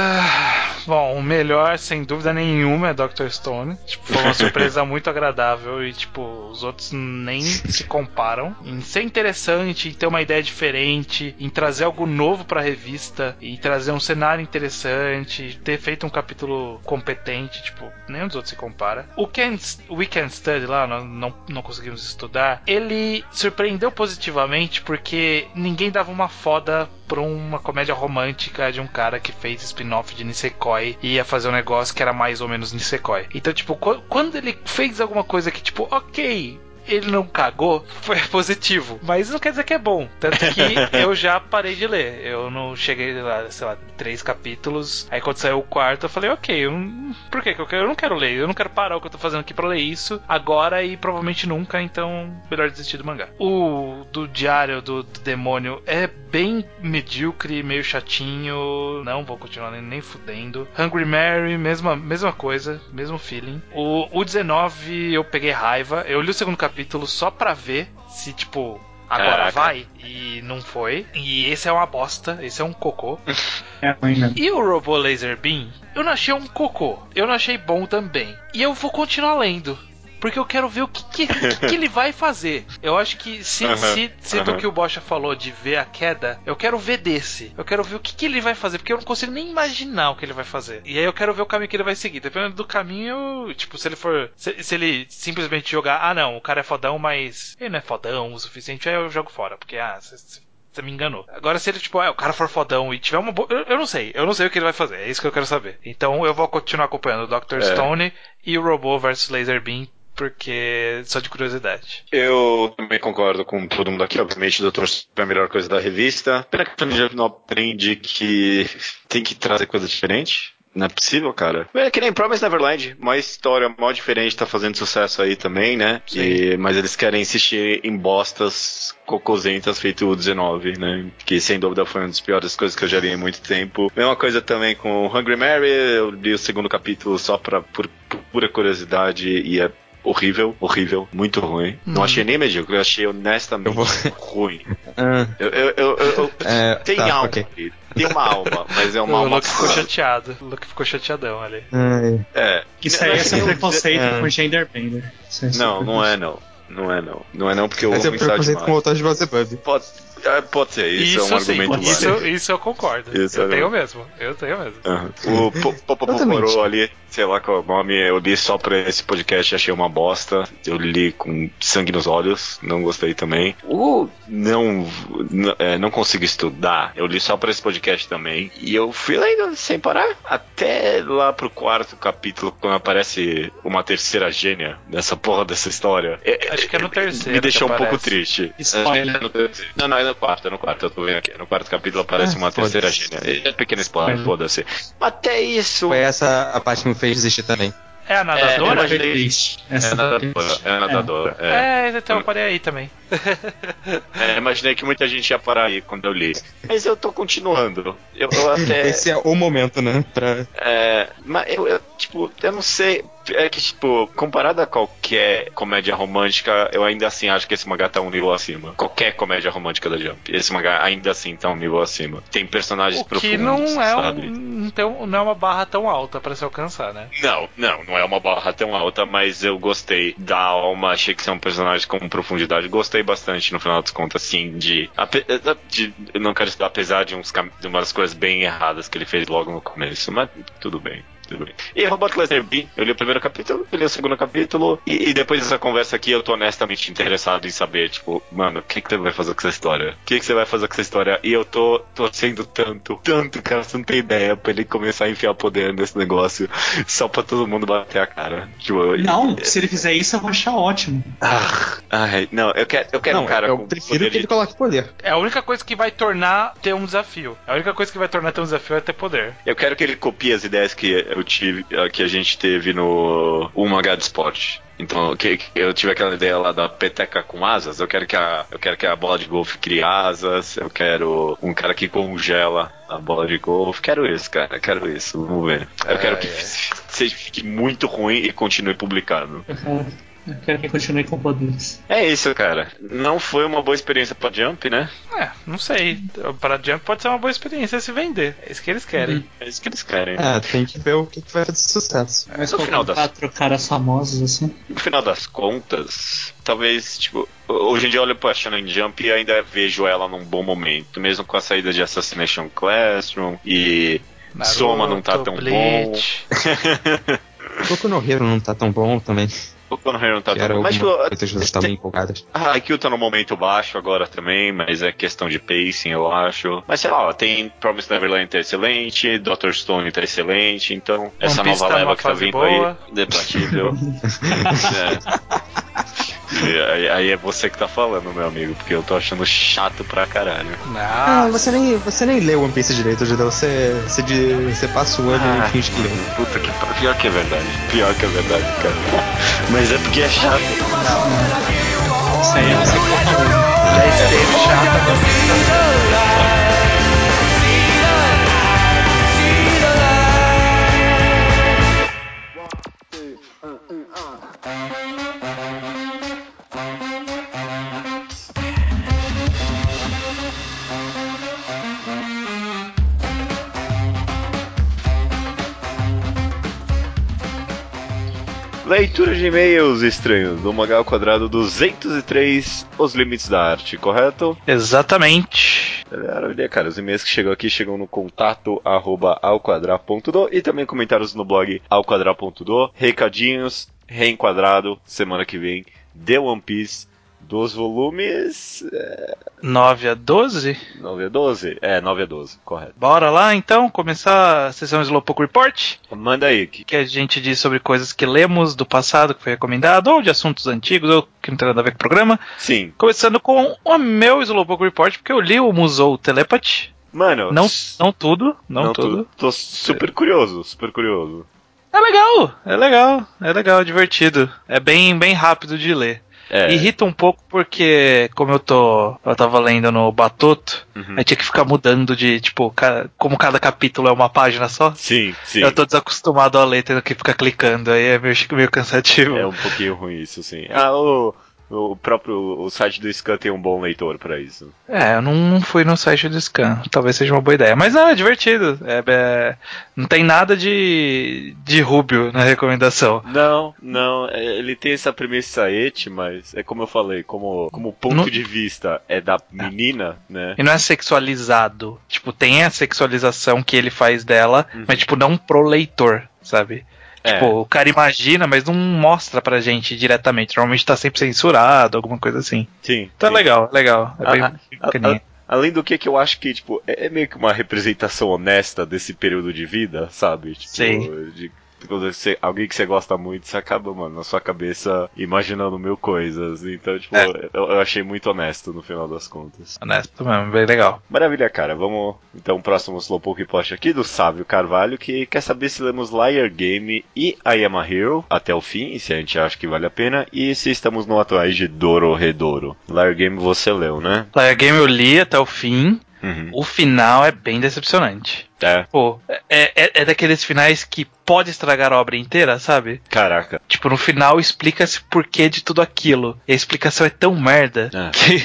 Ah, bom, o melhor, sem dúvida nenhuma, é doutor Stone. Tipo, foi uma surpresa muito agradável e, tipo, os outros nem se comparam. Em ser interessante, em ter uma ideia diferente, em trazer algo novo pra revista, e trazer um cenário interessante, ter feito um capítulo competente, tipo, nenhum dos outros se compara. O Weekend Study lá, nós não, não conseguimos estudar, ele surpreendeu positivamente porque ninguém dava uma foda pra uma comédia romântica de um cara que fez spin-off de Nisekoi e ia fazer um negócio que era mais ou menos Nisekoi. Então, tipo, qu- quando ele fez alguma coisa que, tipo, ok, ele não cagou, foi positivo. Mas não quer dizer que é bom. Tanto que eu já parei de ler. Eu não cheguei lá, sei lá, três capítulos. Aí quando saiu o quarto, eu falei, ok, eu não... por que que eu quero? Eu não quero ler. Eu não quero parar o que eu tô fazendo aqui pra ler isso agora e provavelmente nunca, então melhor desistir do mangá. O do Diário do, do Demônio é bem medíocre, meio chatinho. Não vou continuar nem, nem fudendo. Hungry Mary, mesma, mesma coisa, mesmo feeling. O, o dezenove eu peguei raiva. Eu li o segundo capítulo só pra ver se, tipo, agora Caraca. vai. E não foi. E esse é uma bosta, esse é um cocô. É ruim mesmo. E o Robo Laser Beam, eu não achei um cocô. Eu não achei bom também. E eu vou continuar lendo. Porque eu quero ver o que, que, que, que ele vai fazer. Eu acho que se, Uhum, se, se do uhum. que o Bocha falou de ver a queda, eu quero ver desse. Eu quero ver o que, que ele vai fazer, porque eu não consigo nem imaginar o que ele vai fazer. E aí eu quero ver o caminho que ele vai seguir. Dependendo do caminho, tipo, se ele for. Se, se ele simplesmente jogar, ah não, o cara é fodão, mas ele não é fodão o suficiente, aí eu jogo fora. Porque, ah, você me enganou. Agora, se ele, tipo, ah, o cara for fodão e tiver uma boa. Eu, eu não sei, eu não sei o que ele vai fazer. É isso que eu quero saber. Então eu vou continuar acompanhando o doutor É. Stone e o Robô versus Laser Beam. Porque só de curiosidade. Eu também concordo com todo mundo aqui. Obviamente, o doutor Stone é a melhor coisa da revista. Pena que a gente não aprende que tem que trazer coisa diferente. Não é possível, cara. É que nem Promise Neverland, uma história mó diferente, tá fazendo sucesso aí também, né? E, mas eles querem insistir em bostas cocosentas feito o dezenove, né? Que sem dúvida foi uma das piores coisas que eu já li em muito tempo. Mesma coisa também com Hungry Mary, eu li o segundo capítulo só pra, por pura curiosidade e é horrível, horrível, muito ruim. Hum. Não achei nem medíocre, eu achei honestamente Eu vou- ruim. Ah, Eu, eu, eu, eu- eu- É, tem tá, alma, ok. ali, tem uma alma, mas é uma o alma. Luke ficou chateado. O Luke ficou chateadão ali. ai, É. Isso aí é seu preconceito É. com genderbender. Isso é seu Não, não preconceito. é não. Não é não. Não é não porque eu esse é amo o Inside preconceito com o demais. autor de Beelzebub. Pode, Ah, pode ser, isso, isso é um sim, argumento isso, válido. Isso eu concordo. Isso eu tenho mesmo. Eu tenho mesmo. Uhum. O Popopoporô ali, sei lá qual é o nome, eu li só pra esse podcast, achei uma bosta. Eu li com sangue nos olhos, não gostei também. O não, não, é, não consigo estudar, eu li só pra esse podcast também. E eu fui lendo sem parar, até lá pro quarto capítulo, quando aparece uma terceira gênia nessa porra dessa história. Acho que é no terceiro. Me deixou um aparece. pouco triste. Spoiler. É no terceiro. Não, não, é no quarto, é no quarto, eu tô vendo aqui. No quarto capítulo aparece Ah, uma foda-se. terceira gênia. É pequeno spoiler, foda-se. Até isso. Foi essa a parte que me fez desistir também. É a nadadora? É, Foi triste. É Essa nadadora, foi triste. é nadadora. É. É, então eu parei aí também. É, imaginei que muita gente ia parar aí quando eu li. Mas eu tô continuando. Eu, eu até. Esse é o momento, né? Pra... É, mas eu, eu, tipo, eu não sei. É que, tipo, comparado a qualquer comédia romântica, eu ainda assim acho que esse mangá tá um nível acima. Qualquer comédia romântica da Jump. Esse mangá ainda assim tá um nível acima. Tem personagens O que profundos, não é, sabe? um, não, tem um- não é uma barra tão alta pra se alcançar, né? Não, não, não é uma barra tão alta, mas eu gostei da alma, achei que são personagens com profundidade. Gostei bastante, no final das contas, assim, de. ape- de eu não quero estudar, apesar de, uns, cam- de umas coisas bem erradas que ele fez logo no começo, mas tudo bem. Tudo bem. E Robot Letter B, eu li o primeiro capítulo, eu li o segundo capítulo, e, e depois dessa conversa aqui eu tô honestamente interessado em saber, tipo, mano, o que, que você vai fazer com essa história? O que, que você vai fazer com essa história? E eu tô torcendo tanto, tanto, cara, você não tem ideia, pra ele começar a enfiar poder nesse negócio, só pra todo mundo bater a cara. Tipo, Não, e- se ele fizer isso, eu vou achar ótimo. Ah, ai, não, eu quero, eu quero Não, um cara eu com prefiro poder que ele de... coloque poder. É a única coisa que vai tornar ter um desafio. A única coisa que vai tornar ter um desafio é ter poder. Eu quero que ele copie as ideias que eu tive, que a gente teve no um H de esporte. Então, que, que eu tive aquela ideia lá da peteca com asas. Eu quero que a, eu quero que a bola de golfe crie asas. Eu quero um cara que congela a bola de golfe. Quero isso, cara. Quero isso. Vamos ver. Eu quero que seja fique muito ruim e continue publicado. Eu quero, eu quero que continue com poderes. É isso, cara. Não foi uma boa experiência pra Jump, né? É, não sei. Para a Jump pode ser uma boa experiência se vender. É isso que eles querem. Uhum. É isso que eles querem. É, tem que ver o que, que vai fazer sucesso. Mas no final das- quatro caras famosos assim. No final das contas, talvez, tipo, hoje em dia eu olho pra Shonen Jump e ainda vejo ela num bom momento, mesmo com a saída de Assassination Classroom e Naruto, Soma não tá tão Bleach. bom. Boku no Hero não tá tão bom também. O Kono Hero não tá Que tão era bom. Mas, tipo, algumas coisas que estavam empolgadas. a Haikyuu tá no momento baixo agora também, mas é questão de pacing, eu acho. Mas sei lá, ó, tem Promised Neverland tá excelente, doutor Stone tá excelente, então essa Piece nova tá leva numa que tá fase vindo boa. aí, debatível. É. E aí, aí é você que tá falando, meu amigo, porque eu tô achando chato pra caralho. Ah, Não. você nem, você nem leu One Piece direito, Judeu. Você, você, de- você passa o olho Ah, e finge que leu. Puta que pariu. Pior que é verdade. Pior que é verdade, cara. Mas é porque é chato. Isso aí é você que tá falando. Já esteve chata pra mim. Leitura de e-mails estranhos do Mangá ao Quadrado duzentos e três, Os Limites da Arte, correto? Exatamente. Maravilha, cara. Os e-mails que chegam aqui chegam no contato arroba alquadra.do e também comentários no blog alquadra.do. Recadinhos, reenquadrado, semana que vem, The One Piece, dos volumes é, nove a doze? nove a doze? É, nove a doze, correto. Bora lá então começar a sessão Slowpoke Report, Manda aí, que que a gente diz sobre coisas que lemos do passado, que foi recomendado, ou de assuntos antigos, ou que não tem nada a ver com o programa. sim. Começando com o meu Slowpoke Report, porque eu li o Musou Telepathy. Mano, Não, não tudo, não, não tudo. Tô, tô super curioso, super curioso. É legal, é legal, é legal, é divertido. É bem, bem rápido de ler. É. Irrita um pouco porque, como eu tô. Eu tava lendo no Batoto, Uhum. aí tinha que ficar mudando de, tipo, ca- como cada capítulo é uma página só. Sim, sim. Eu tô desacostumado a ler, tendo que ficar clicando, aí é meio, meio cansativo. É um pouquinho ruim isso, sim. Ah, o, o próprio o site do Scan tem um bom leitor pra isso. É, eu não fui no site do Scan. Talvez seja uma boa ideia. Mas não, é divertido. É, é, não tem nada de, de Rubio na recomendação. Não, não. é, Ele tem essa premissa et, mas é como eu falei, como, como ponto Não- de vista é da menina, né? E não é sexualizado. Tipo, tem a sexualização que ele faz dela, Uhum. mas, tipo, não pro leitor, sabe? É. Tipo, o cara imagina, mas não mostra pra gente diretamente. Normalmente tá sempre censurado, alguma coisa assim. Sim. Então é sim. legal, legal. É bem A- a- bacaninha. a- Além do que, que eu acho que, tipo, é é meio que uma representação honesta desse período de vida, sabe? Tipo, Sim. de quando você, alguém que você gosta muito, você acaba, mano, na sua cabeça imaginando mil coisas. Então, tipo, É. eu, eu achei muito honesto no final das contas. Honesto mesmo, bem legal. Maravilha, cara. Vamos, então, próximo Slowpoke Post aqui do Sávio Carvalho, que quer saber se lemos Liar Game e I Am a Hero até o fim, e se a gente acha que vale a pena, e se estamos no atuais de Dororedoro. Liar Game você leu, né? Liar Game eu li até o fim. Uhum. O final é bem decepcionante. É, Pô, é, é, é daqueles finais que pode estragar a obra inteira, sabe? caraca. Tipo, no final explica-se o porquê de tudo aquilo. E a explicação é tão merda É. que,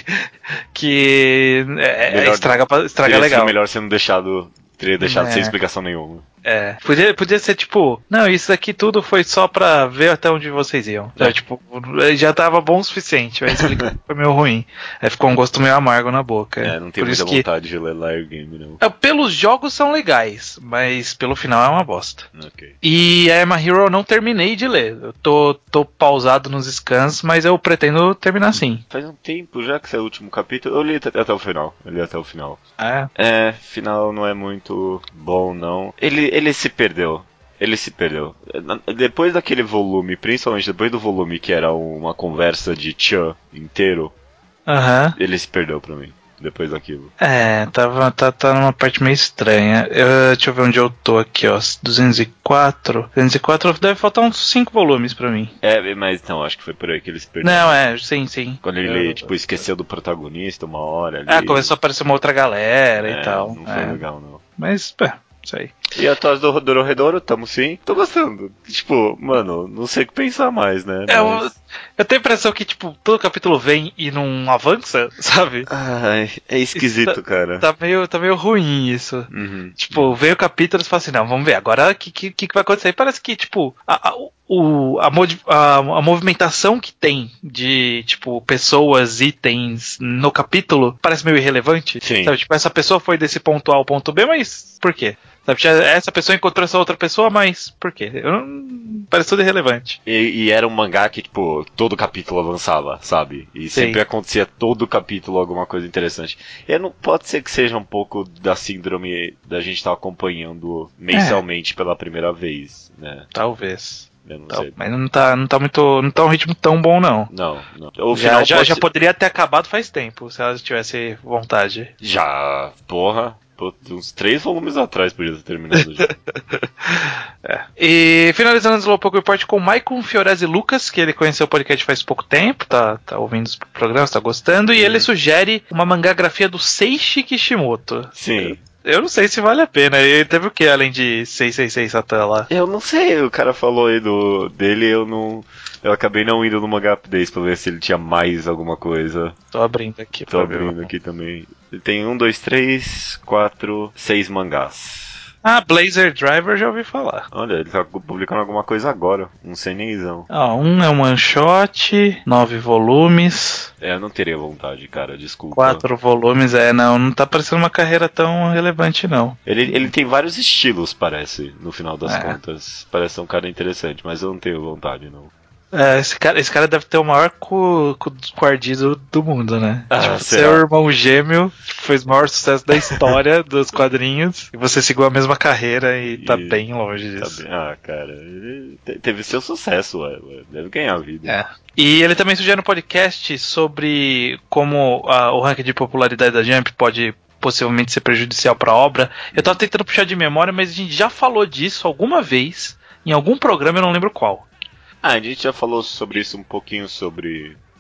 que é, Melhor- estraga, estraga Teria sido legal. melhor sendo deixado, teria deixado É. sem explicação nenhuma. É, podia, podia ser tipo, não, isso aqui tudo foi só pra ver até onde vocês iam. É. É, tipo, já tava bom o suficiente, mas explicar foi meio ruim. Aí ficou um gosto meio amargo na boca. É, não tenho Por muita isso que, vontade de ler Liar Game, não. é, pelos jogos são legais, mas pelo final é uma bosta. Ok. E a Emma Hero eu não terminei de ler. Eu tô, tô pausado nos scans, mas eu pretendo terminar sim. Faz um tempo já que saiu o último capítulo, eu li até, até o final. Eu li até o final. É, É, final não é muito bom, não. Ele, ele se perdeu. Ele se perdeu. Na- Depois daquele volume, principalmente depois do volume que era uma conversa de Chan inteiro, aham. ele se perdeu pra mim. Depois daquilo. É, tava, tá, tá numa parte meio estranha. Eu, deixa eu ver onde eu tô aqui, ó. duzentos e quatro. duzentos e quatro deve faltar uns cinco volumes pra mim. É, mas não, acho que foi por aí que ele se perdeu. Não, é, sim, sim. Quando ele, Eu- tipo, esqueceu do protagonista uma hora ali. Ah, começou a aparecer uma outra galera É, e tal. Não foi É. legal, não. Mas, pé, isso aí. E atrás do Dororedoro, tamo sim. Tô gostando. Tipo, mano, não sei o que pensar mais, né? É, eu, Mas- eu tenho a impressão que, tipo, todo capítulo vem e não avança, sabe? Ai, é esquisito, Isso cara. Tá meio, tá meio ruim isso. Uhum. Tipo, veio o capítulo e você fala assim, não, vamos ver, agora o que, que, que vai acontecer? E parece que, tipo, a, a, o, a, modi- a, a movimentação que tem de, tipo, pessoas, itens no capítulo parece meio irrelevante. Sim. Sabe, tipo, essa pessoa foi desse ponto A ao ponto B, mas por quê? Sabe, já- essa pessoa encontrou essa outra pessoa, mas por quê? Eu não... Parece tudo irrelevante. E, e era um mangá que, tipo, todo capítulo avançava, sabe? E Sim. sempre acontecia todo capítulo alguma coisa interessante. E não pode ser que seja um pouco da síndrome da gente estar acompanhando mensalmente pela primeira vez, né? Talvez. Eu não Tal- sei. mas não tá, não tá muito. Não tá um ritmo tão bom, não. Não, não. O Já, final já, pode já ser- poderia ter acabado faz tempo, se ela tivesse vontade. Já, porra. Pô, uns três volumes atrás podia ter terminado já. É. E finalizando o Slowpoke Report com o Maicon Fiorese Lucas, que ele conheceu o podcast faz pouco tempo, tá, tá ouvindo os programas, tá gostando, e ele sugere uma mangagrafia do Seishi Kishimoto. Sim. Eu não sei se vale a pena. Ele teve o que além de seiscentos e sessenta e seis Satan lá? Eu não sei, o cara falou aí do, dele, eu não. Eu acabei não indo no Manga Updates pra ver se ele tinha mais alguma coisa. Tô abrindo aqui Tô pra ver. abrindo aqui também. Ele tem um, dois, três, quatro, seis mangás. Ah, Blazer Driver já ouvi falar. Olha, ele tá publicando alguma coisa agora. Um CNIzão. Ó, um é um one shot, nove volumes. É, eu não teria vontade, cara, desculpa. Quatro volumes, é, não, não tá parecendo uma carreira tão relevante, não. Ele, ele tem vários estilos, parece, no final das É. contas. Parece ser um cara interessante, mas eu não tenho vontade, não. É, esse cara, esse cara deve ter o maior cu, cu, coardido do mundo, né? Ah, tipo, será? seu irmão gêmeo fez o maior sucesso da história dos quadrinhos e você seguiu a mesma carreira e tá E- bem longe Tá disso. bem- Ah, cara, ele te- teve seu sucesso, ué, ué. Deve ganhar a vida. É. E ele também sugere no podcast sobre como ah, o ranking de popularidade da Jump pode possivelmente ser prejudicial pra obra. Eu tava tentando puxar de memória, mas a gente já falou disso alguma vez, em algum programa, eu não lembro qual. Ah, a gente já falou sobre isso um pouquinho sobre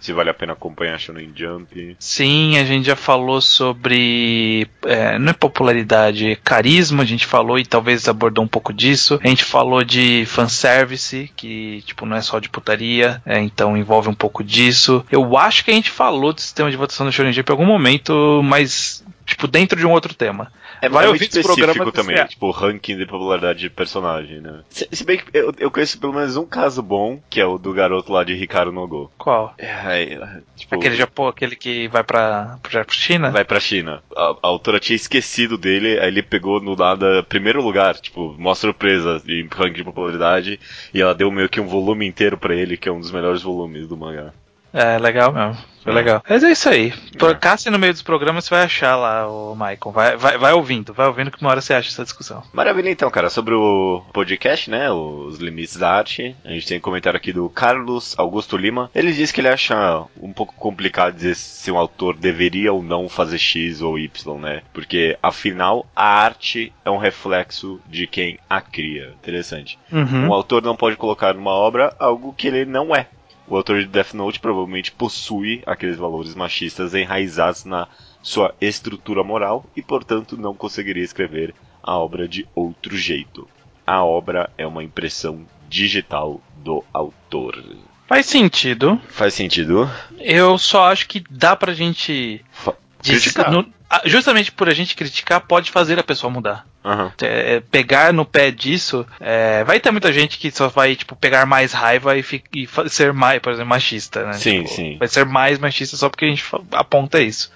se vale a pena acompanhar Shonen Jump. Sim, a gente já falou sobre, é, não é popularidade, é carisma, a gente falou e talvez abordou um pouco disso. A gente falou de fanservice, que tipo, não é só de putaria, é, então envolve um pouco disso. Eu acho que a gente falou do sistema de votação do Shonen Jump em algum momento, mas tipo, dentro de um outro tema. É Vai muito ouvir esse específico programa também, é. tipo, ranking de popularidade de personagem, né? Se, se bem que eu, eu conheço pelo menos um caso bom, que é o do garoto lá de Hikaru no Go. Qual? É, é, tipo, Aquele Japão, aquele que vai pra, pra China? Vai pra China. A, a autora tinha esquecido dele, aí ele pegou no nada primeiro lugar, tipo, mó surpresa em ranking de popularidade, e ela deu meio que um volume inteiro pra ele, que é um dos melhores volumes do mangá. É, legal mesmo. Foi É. legal. Mas é isso aí. Por É. Caça no meio dos programas você vai achar lá o Maicon. Vai, vai, vai ouvindo, vai ouvindo que uma hora você acha essa discussão. Maravilha então, cara. Sobre o podcast, né, os limites da arte, a gente tem um comentário aqui do Carlos Augusto Lima. Ele diz que ele acha um pouco complicado dizer se um autor deveria ou não fazer X ou Y, né? Porque, afinal, a arte é um reflexo de quem a cria. Interessante. Uhum. Um autor não pode colocar numa obra algo que ele não é. O autor de Death Note provavelmente possui aqueles valores machistas enraizados na sua estrutura moral e, portanto, não conseguiria escrever a obra de outro jeito. A obra é uma impressão digital do autor. Faz sentido. Faz sentido? Eu só acho que dá pra gente... Fa- Diz- criticar. no- ah, justamente por a gente criticar, pode fazer a pessoa mudar. Uhum. É, pegar no pé disso, é, vai ter muita gente que só vai tipo, pegar mais raiva e, fi- e fa- ser mais, por exemplo, machista, né? Sim, Tipo, sim. vai ser mais machista só porque a gente fa- aponta isso.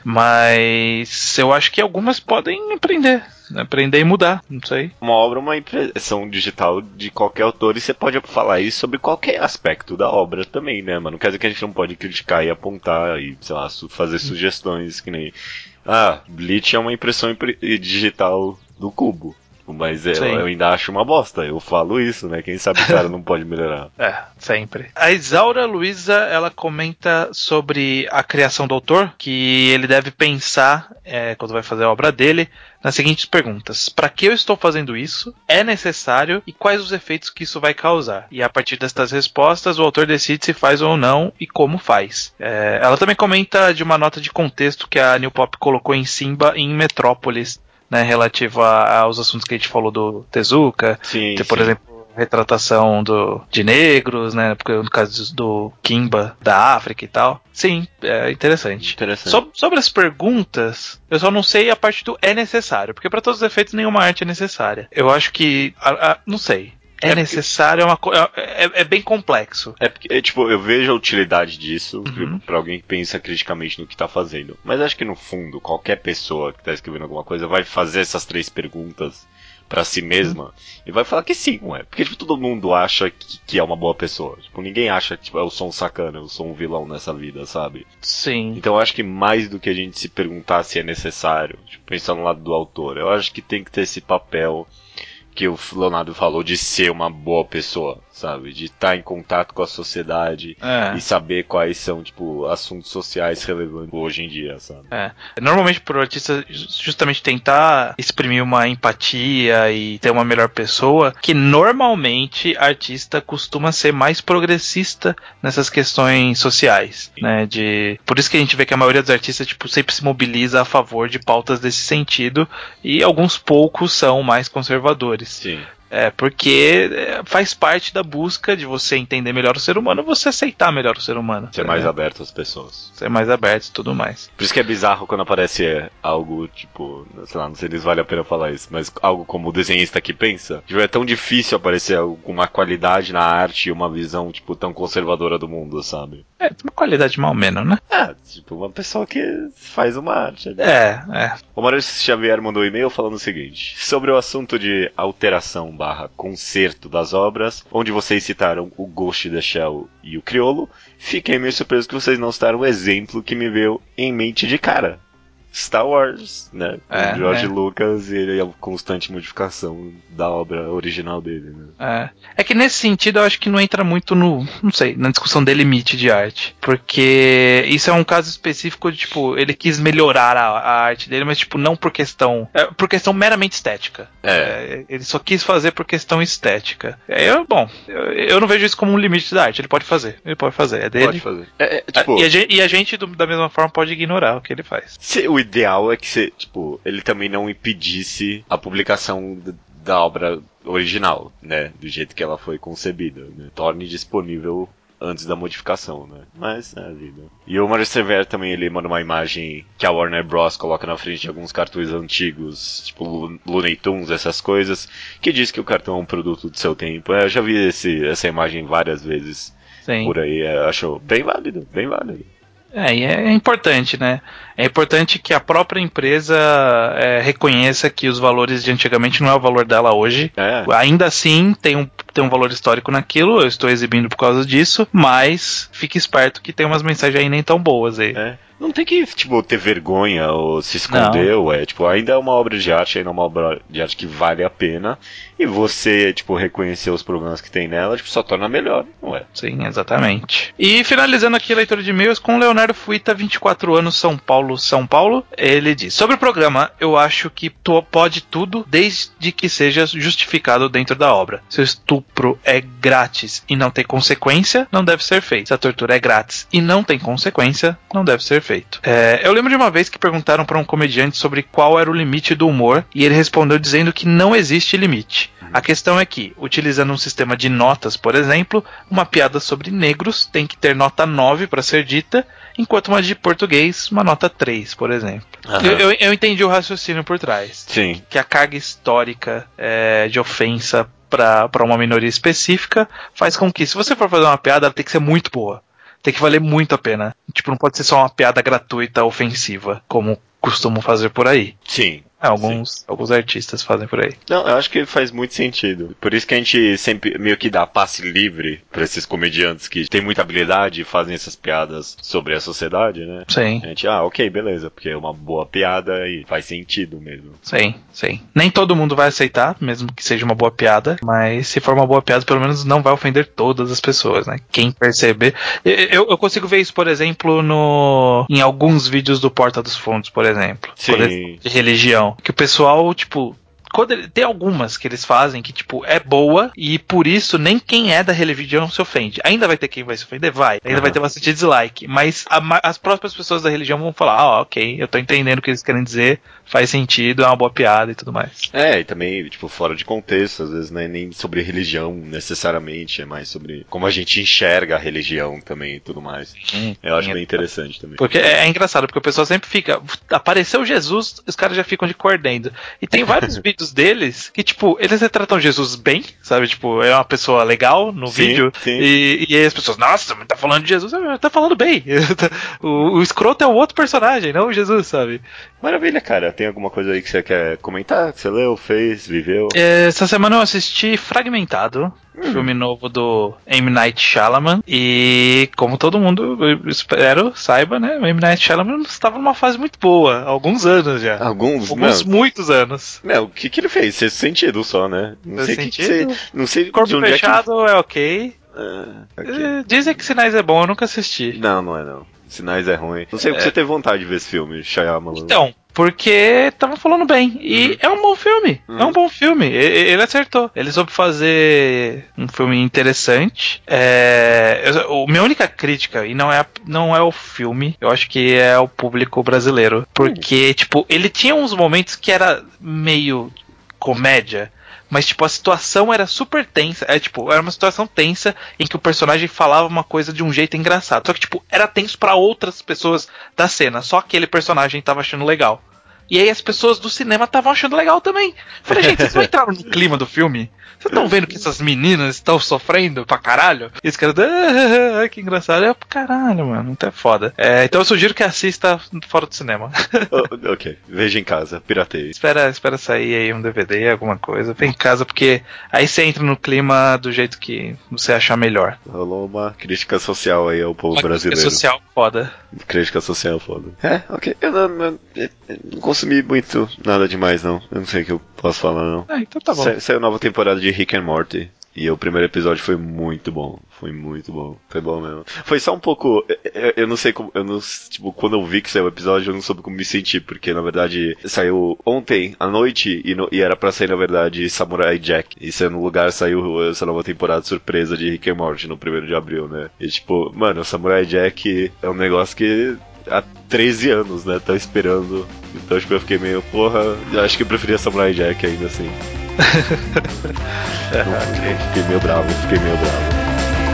Mas eu acho que algumas podem aprender, né? Aprender e mudar, não sei. Uma obra é uma impressão digital de qualquer autor e você pode falar isso sobre qualquer aspecto da obra também, né, mano? Não quer dizer que a gente não pode criticar e apontar e, sei lá, su- fazer sugestões que nem... Ah, Bleach é uma impressão impre- digital do Cubo. Mas eu, Sim. eu ainda acho uma bosta. Eu falo isso, né? Quem sabe o cara não pode melhorar. É, sempre. A Isaura Luiza, ela comenta sobre a criação do autor, que ele deve pensar, é, quando vai fazer a obra dele, nas seguintes perguntas. Para que eu estou fazendo isso? É necessário? E quais os efeitos que isso vai causar? E a partir destas respostas, o autor decide se faz ou não e como faz. É, ela também comenta de uma nota de contexto que a New Pop colocou em Simba em Metrópolis, né, relativa aos assuntos que a gente falou do Tezuka, Sim, tem, por sim. exemplo, retratação do, de negros, né, porque no caso do Kimba, da África e tal. Sim, é interessante. Interessante. So, sobre as perguntas, eu só não sei a parte do é necessário, porque para todos os efeitos nenhuma arte é necessária. Eu acho que, a, a, não sei. É, É necessário, é, uma, co- é, é- é bem complexo. É porque, é, tipo, eu vejo a utilidade disso Uhum. pra alguém que pensa criticamente no que tá fazendo. Mas acho que no fundo, qualquer pessoa que tá escrevendo alguma coisa vai fazer essas três perguntas pra si mesma e vai falar que sim, ué. Porque, tipo, todo mundo acha que, que é uma boa pessoa. Tipo, ninguém acha que tipo, eu sou um sacana, eu sou um vilão nessa vida, sabe? Sim. Então eu acho que mais do que a gente se perguntar se é necessário, tipo, pensar no lado do autor, eu acho que tem que ter esse papel que o Leonardo falou de ser uma boa pessoa, sabe? De estar em contato com a sociedade É. e saber quais são, tipo, assuntos sociais relevantes hoje em dia, sabe? É. Normalmente pro artista justamente tentar exprimir uma empatia e ter uma melhor pessoa, que normalmente artista costuma ser mais progressista nessas questões sociais, né? De... Por isso que a gente vê que a maioria dos artistas tipo, sempre se mobiliza a favor de pautas desse sentido e alguns poucos são mais conservadores. Sim. É, porque é, faz parte da busca de você entender melhor o ser humano, você aceitar melhor o ser humano. Ser tá mais ligado? aberto às pessoas. Ser mais aberto e tudo mais. Por isso que é bizarro quando aparece é, algo, tipo, sei lá, não sei se vale a pena falar isso, mas algo como o desenhista que pensa. Tipo, é tão difícil aparecer algo com uma qualidade na arte e uma visão, tipo, tão conservadora do mundo, sabe? É, uma qualidade mal menos, né? É, tipo, uma pessoa que faz uma arte. Né? É, é. O Maurício Xavier mandou um e-mail falando o seguinte: sobre o assunto de alteração barra conserto das obras, onde vocês citaram o Ghost in the Shell e o Criolo, fiquei meio surpreso que vocês não citaram o exemplo que me veio em mente de cara. Star Wars, né? É, o George é. Lucas e ele é a constante modificação da obra original dele, né? É. É que nesse sentido eu acho que não entra muito no, não sei, na discussão de limite de arte. Porque isso é um caso específico de, tipo, ele quis melhorar a, a arte dele, mas, tipo, não por questão. É, por questão meramente estética. É. É, ele só quis fazer por questão estética. É, eu, bom, eu, eu não vejo isso como um limite da arte. Ele pode fazer. Ele pode fazer. É dele. Pode fazer. É, é, tipo, e, a gente, e a gente, do, da mesma forma, pode ignorar o que ele faz. se, o ideal é que se, tipo, ele também não impedisse a publicação d- da obra original, né? Do jeito que ela foi concebida, né? Torne disponível antes da modificação, né? Mas é a vida. E o Mario Severo também, ele manda uma imagem que a Warner Bros. Coloca na frente de alguns cartões antigos, tipo Lo- Looney Tunes, essas coisas, que diz que o cartão é um produto do seu tempo. É, eu já vi esse, essa imagem várias vezes Sim. por aí, é, acho bem válido, bem válido. É, e é importante, né? É importante que a própria empresa é, reconheça que os valores de antigamente não é o valor dela hoje. É. Ainda assim, tem um, tem um valor histórico naquilo, eu estou exibindo por causa disso, mas fique esperto que tem umas mensagens aí nem tão boas aí. É. Não tem que, tipo, ter vergonha ou se esconder, Não. ué. Tipo, ainda é uma obra de arte, ainda é uma obra de arte que vale a pena. E você, tipo, reconhecer os problemas que tem nela, tipo, só torna melhor, ué. Sim, exatamente. E finalizando aqui a leitura de e-mails com Leonardo Fuita, vinte e quatro anos, São Paulo, São Paulo. Ele diz: sobre o programa, eu acho que tu pode tudo desde que seja justificado dentro da obra. Se o estupro é grátis e não tem consequência, não deve ser feito. Se a tortura é grátis e não tem consequência, não deve ser feito. É, eu lembro de uma vez que perguntaram para um comediante sobre qual era o limite do humor e ele respondeu dizendo que não existe limite. A questão é que, utilizando um sistema de notas, por exemplo, uma piada sobre negros tem que ter nota nove para ser dita, enquanto uma de português, uma nota três, por exemplo. Aham. Eu, eu, eu entendi o raciocínio por trás. Sim. Que a carga histórica é, de ofensa para uma minoria específica faz com que, se você for fazer uma piada, ela tem que ser muito boa. Tem que valer muito a pena. Tipo, não pode ser só uma piada gratuita, ofensiva, como costumam fazer por aí. Sim. É, alguns, alguns artistas fazem por aí. Não, eu acho que faz muito sentido. Por isso que a gente sempre meio que dá passe livre pra esses comediantes que têm muita habilidade e fazem essas piadas sobre a sociedade, né? Sim. A gente, ah, ok, beleza, porque é uma boa piada e faz sentido mesmo. Sim, sim. Nem todo mundo vai aceitar, mesmo que seja uma boa piada, mas se for uma boa piada, pelo menos não vai ofender todas as pessoas, né? Quem perceber... Eu, eu consigo ver isso, por exemplo, no em alguns vídeos do Porta dos Fundos, por exemplo. Sim. De religião. Que o pessoal, tipo... Quando ele, tem algumas que eles fazem que, tipo, é boa e por isso nem quem é da religião se ofende. Ainda vai ter quem vai se ofender? Vai. Ainda Uhum. vai ter bastante dislike. Mas a, as próprias pessoas da religião vão falar, ah, ok, eu tô entendendo o que eles querem dizer, faz sentido, é uma boa piada e tudo mais. É, e também, tipo, fora de contexto, às vezes não é nem sobre religião necessariamente, é mais sobre como a gente enxerga a religião também e tudo mais. Hum, Eu acho sim, bem é. interessante também. Porque é, é engraçado, porque o pessoal sempre fica. Apareceu Jesus, os caras já ficam de cordendo. E tem vários vídeos deles que, tipo, eles retratam Jesus bem, sabe? Tipo, é uma pessoa legal no Sim, vídeo. sim. E, e aí as pessoas, nossa, mas tá falando de Jesus, ah, tá falando bem. o, o escroto é o outro personagem, não o Jesus, sabe? Maravilha, cara. Tem alguma coisa aí que você quer comentar? Que você leu, fez, viveu? Essa semana eu assisti Fragmentado, Hum. filme novo do M. Night Shyamalan, e como todo mundo, eu espero, saiba, né, o M. Night Shyamalan estava numa fase muito boa, há alguns anos já. Alguns, Alguns, não. muitos anos. Não, o que que ele fez? Fez sentido só, né? Não Fez sei o que que sentido? você... Não sei Corpo de onde Fechado é, ok. é que... Ah, ok. Eh, Dizem que Sinais é bom, eu nunca assisti. Não, não é não. Sinais é ruim. Não sei o que você teve vontade de ver esse filme, Shyamalan. Então, porque estavam falando bem. E Uhum. é um bom filme. Uhum. É um bom filme. E- e- Ele acertou. Ele soube fazer um filme interessante. É... eu- a minha única crítica, e não é, não é o filme, eu acho que é o público brasileiro. Porque, tipo, ele tinha uns momentos que era meio comédia. Mas, tipo, a situação era super tensa. É, tipo, era uma situação tensa em que o personagem falava uma coisa de um jeito engraçado. Só que, tipo, era tenso pra outras pessoas da cena. Só aquele personagem tava achando legal. E aí as pessoas do cinema estavam achando legal também. Falei, gente, vocês não entraram no clima do filme? Vocês estão vendo que essas meninas estão sofrendo pra caralho? E esse cara, ah, que engraçado. É, caralho, mano, então é foda. É, então eu sugiro que assista fora do cinema. Oh, ok, veja em casa, pirateia. espera, espera sair aí um D V D, alguma coisa. Vem em casa, porque aí você entra no clima do jeito que você achar melhor. Rolou uma crítica social aí ao povo uma brasileiro. Crítica social foda. Crítica social foda. É, ok. Eu não, não, eu não consumi muito nada demais, não. Eu não sei o que eu posso falar, não. Ah, então tá bom. Sa- saiu nova temporada de Rick and Morty. E o primeiro episódio foi muito bom. Foi muito bom. Foi bom mesmo. Foi só um pouco. Eu, eu não sei como. Eu não, tipo, quando eu vi que saiu o episódio, eu não soube como me sentir. Porque na verdade saiu ontem à noite. E, no, e era pra sair, na verdade, Samurai Jack. E saiu no lugar, saiu essa nova temporada surpresa de Rick and Morty no primeiro de abril, né? E tipo, mano, Samurai Jack é um negócio que. Há treze anos, né? Tá esperando. Então, tipo, eu fiquei meio, porra, eu acho que eu preferia Samurai Jack ainda assim. é, Não, okay. Fiquei meio bravo, fiquei meio bravo.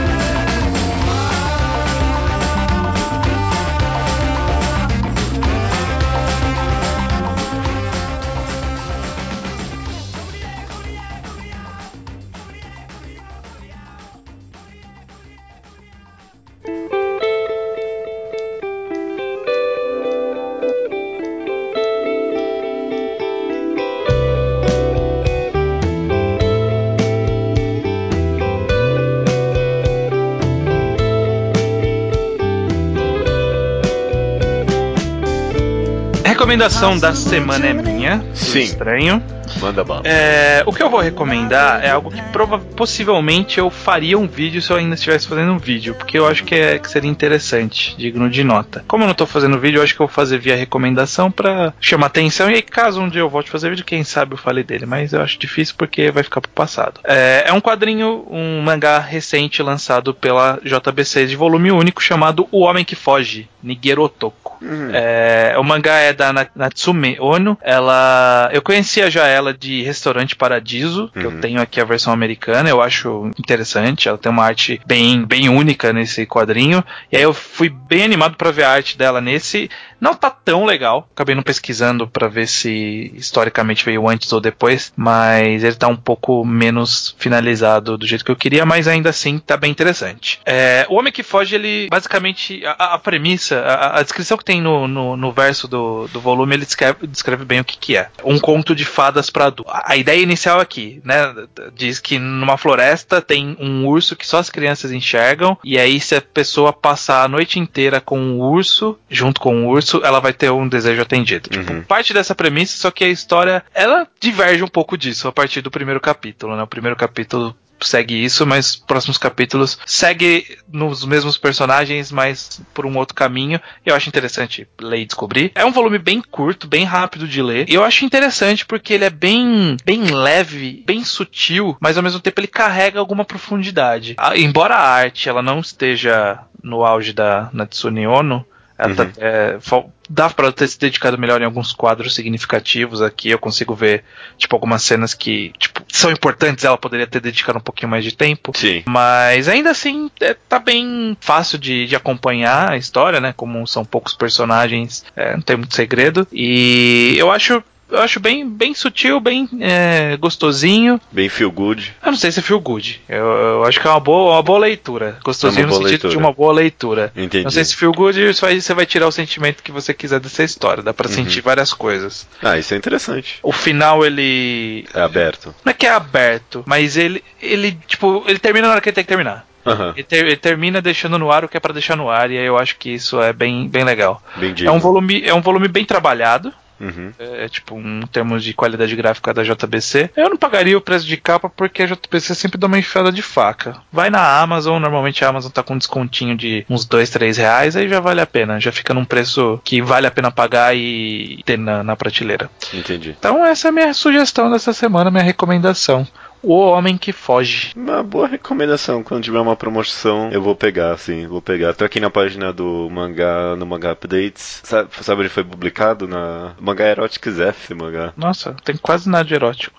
A recomendação da semana é minha. Sim. Estranho. Manda bala. É, o que eu vou recomendar é algo que prova- possivelmente eu faria um vídeo se eu ainda estivesse fazendo um vídeo, porque eu acho que, é, que seria interessante, digno de nota. Como eu não tô fazendo vídeo, eu acho que eu vou fazer via recomendação pra chamar atenção, e aí caso um dia eu volte a fazer vídeo, quem sabe eu falei dele, mas eu acho difícil porque vai ficar pro passado. É, é um quadrinho, um mangá recente lançado pela J B C de volume único chamado O Homem que Foge, Nigeru Otoko. Uhum. É, o mangá é da Na- Natsume Ono. Ela, eu conhecia já ela de Restaurante Paradiso, que Uhum. eu tenho aqui a versão americana, eu acho interessante, ela tem uma arte bem, bem única nesse quadrinho, e aí eu fui bem animado pra ver a arte dela nesse. Não tá tão legal, acabei não pesquisando pra ver se historicamente veio antes ou depois, mas ele tá um pouco menos finalizado do jeito que eu queria, mas ainda assim tá bem interessante. É, o Homem que Foge, ele basicamente, a, a premissa, a, a descrição que tem no, no, no verso do, do volume, ele descreve, descreve bem o que que é. Um conto de fadas pra adultos. A, a ideia inicial aqui, né, diz que numa floresta tem um urso que só as crianças enxergam, e aí se a pessoa passar a noite inteira com o urso, junto com o urso, ela vai ter um desejo atendido. Uhum. Tipo, parte dessa premissa, só que a história, ela diverge um pouco disso a partir do primeiro capítulo, né? O primeiro capítulo segue isso, mas os próximos capítulos segue nos mesmos personagens, mas por um outro caminho. Eu acho interessante ler e descobrir. É um volume bem curto, bem rápido de ler. E eu acho interessante porque ele é bem, bem leve, bem sutil, mas ao mesmo tempo ele carrega alguma profundidade. Ah, embora a arte ela não esteja no auge da Natsume Ono, ela tá, Uhum. é, fal- dá pra ela ter se dedicado melhor em alguns quadros significativos aqui. Eu consigo ver, tipo, algumas cenas que, tipo, são importantes. Ela poderia ter dedicado um pouquinho mais de tempo. Sim. Mas ainda assim, é, tá bem fácil de, de acompanhar a história, né? Como são poucos personagens, é, não tem muito segredo. E eu acho... Eu acho bem, bem sutil, bem é, gostosinho. Bem feel good. Eu não sei se é feel good. Eu, eu acho que é uma boa, uma boa leitura. Gostosinho É uma boa no sentido leitura. de uma boa leitura. Entendi. Não sei se feel good, você vai, você vai tirar o sentimento que você quiser dessa história. Dá pra Uhum. sentir várias coisas. Ah, isso é interessante. O final, ele... É aberto. Não é que é aberto, mas ele, ele tipo, ele termina na hora que ele tem que terminar. Aham. Ele, ter- ele termina deixando no ar o que é pra deixar no ar. E aí eu acho que isso é bem, bem legal. Bem É digno. um volume, é um volume bem trabalhado. Uhum. É, tipo, um, em termos de qualidade gráfica da J B C. Eu não pagaria o preço de capa porque a J B C sempre dá uma enfiada de faca. Vai na Amazon, normalmente a Amazon tá com um descontinho de uns dois, três reais, aí já vale a pena. Já fica num preço que vale a pena pagar e ter na, na prateleira. Entendi. Então essa é a minha sugestão dessa semana, minha recomendação. O Homem que Foge. Uma boa recomendação. Quando tiver uma promoção, eu vou pegar, sim, vou pegar. Tô aqui na página do mangá, no Mangá Updates. Sabe, sabe onde foi publicado? Na Mangá Erotics F, mangá. Nossa, tem quase nada de erótico.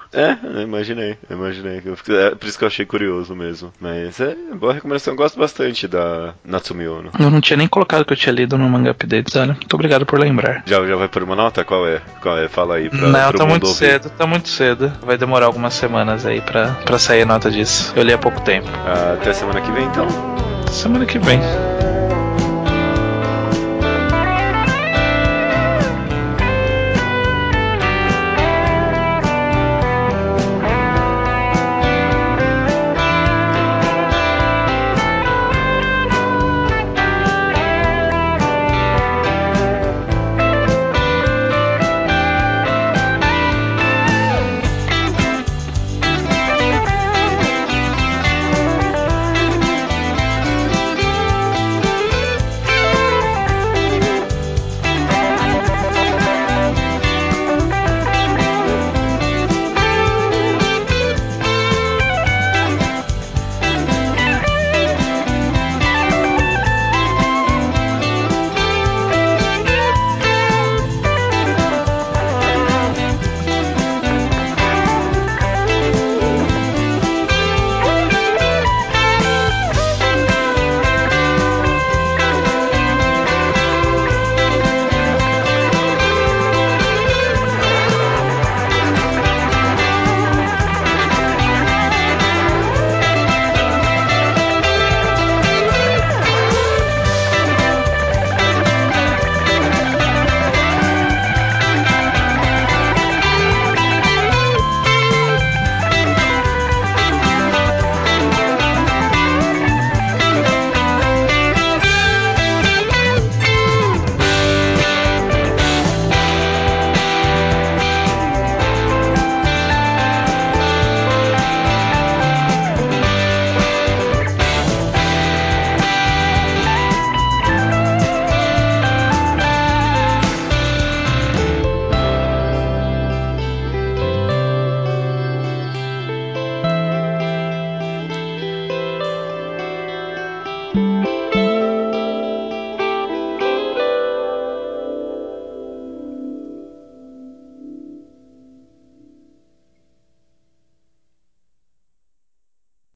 É, eu imaginei, eu imaginei. Eu fiquei- é por isso que eu achei curioso mesmo. Mas é boa recomendação, eu gosto bastante da Natsume Ono. Eu não tinha nem colocado que eu tinha lido no Manga Updates, olha. Muito obrigado por lembrar. Já, já vai por uma nota? Qual é? Qual é? Fala aí pra, Não, pro tá mundo muito ouvir. cedo, tá muito cedo. Vai demorar algumas semanas aí pra, pra sair a nota disso. Eu li há pouco tempo. Até semana que vem, então. Semana que vem.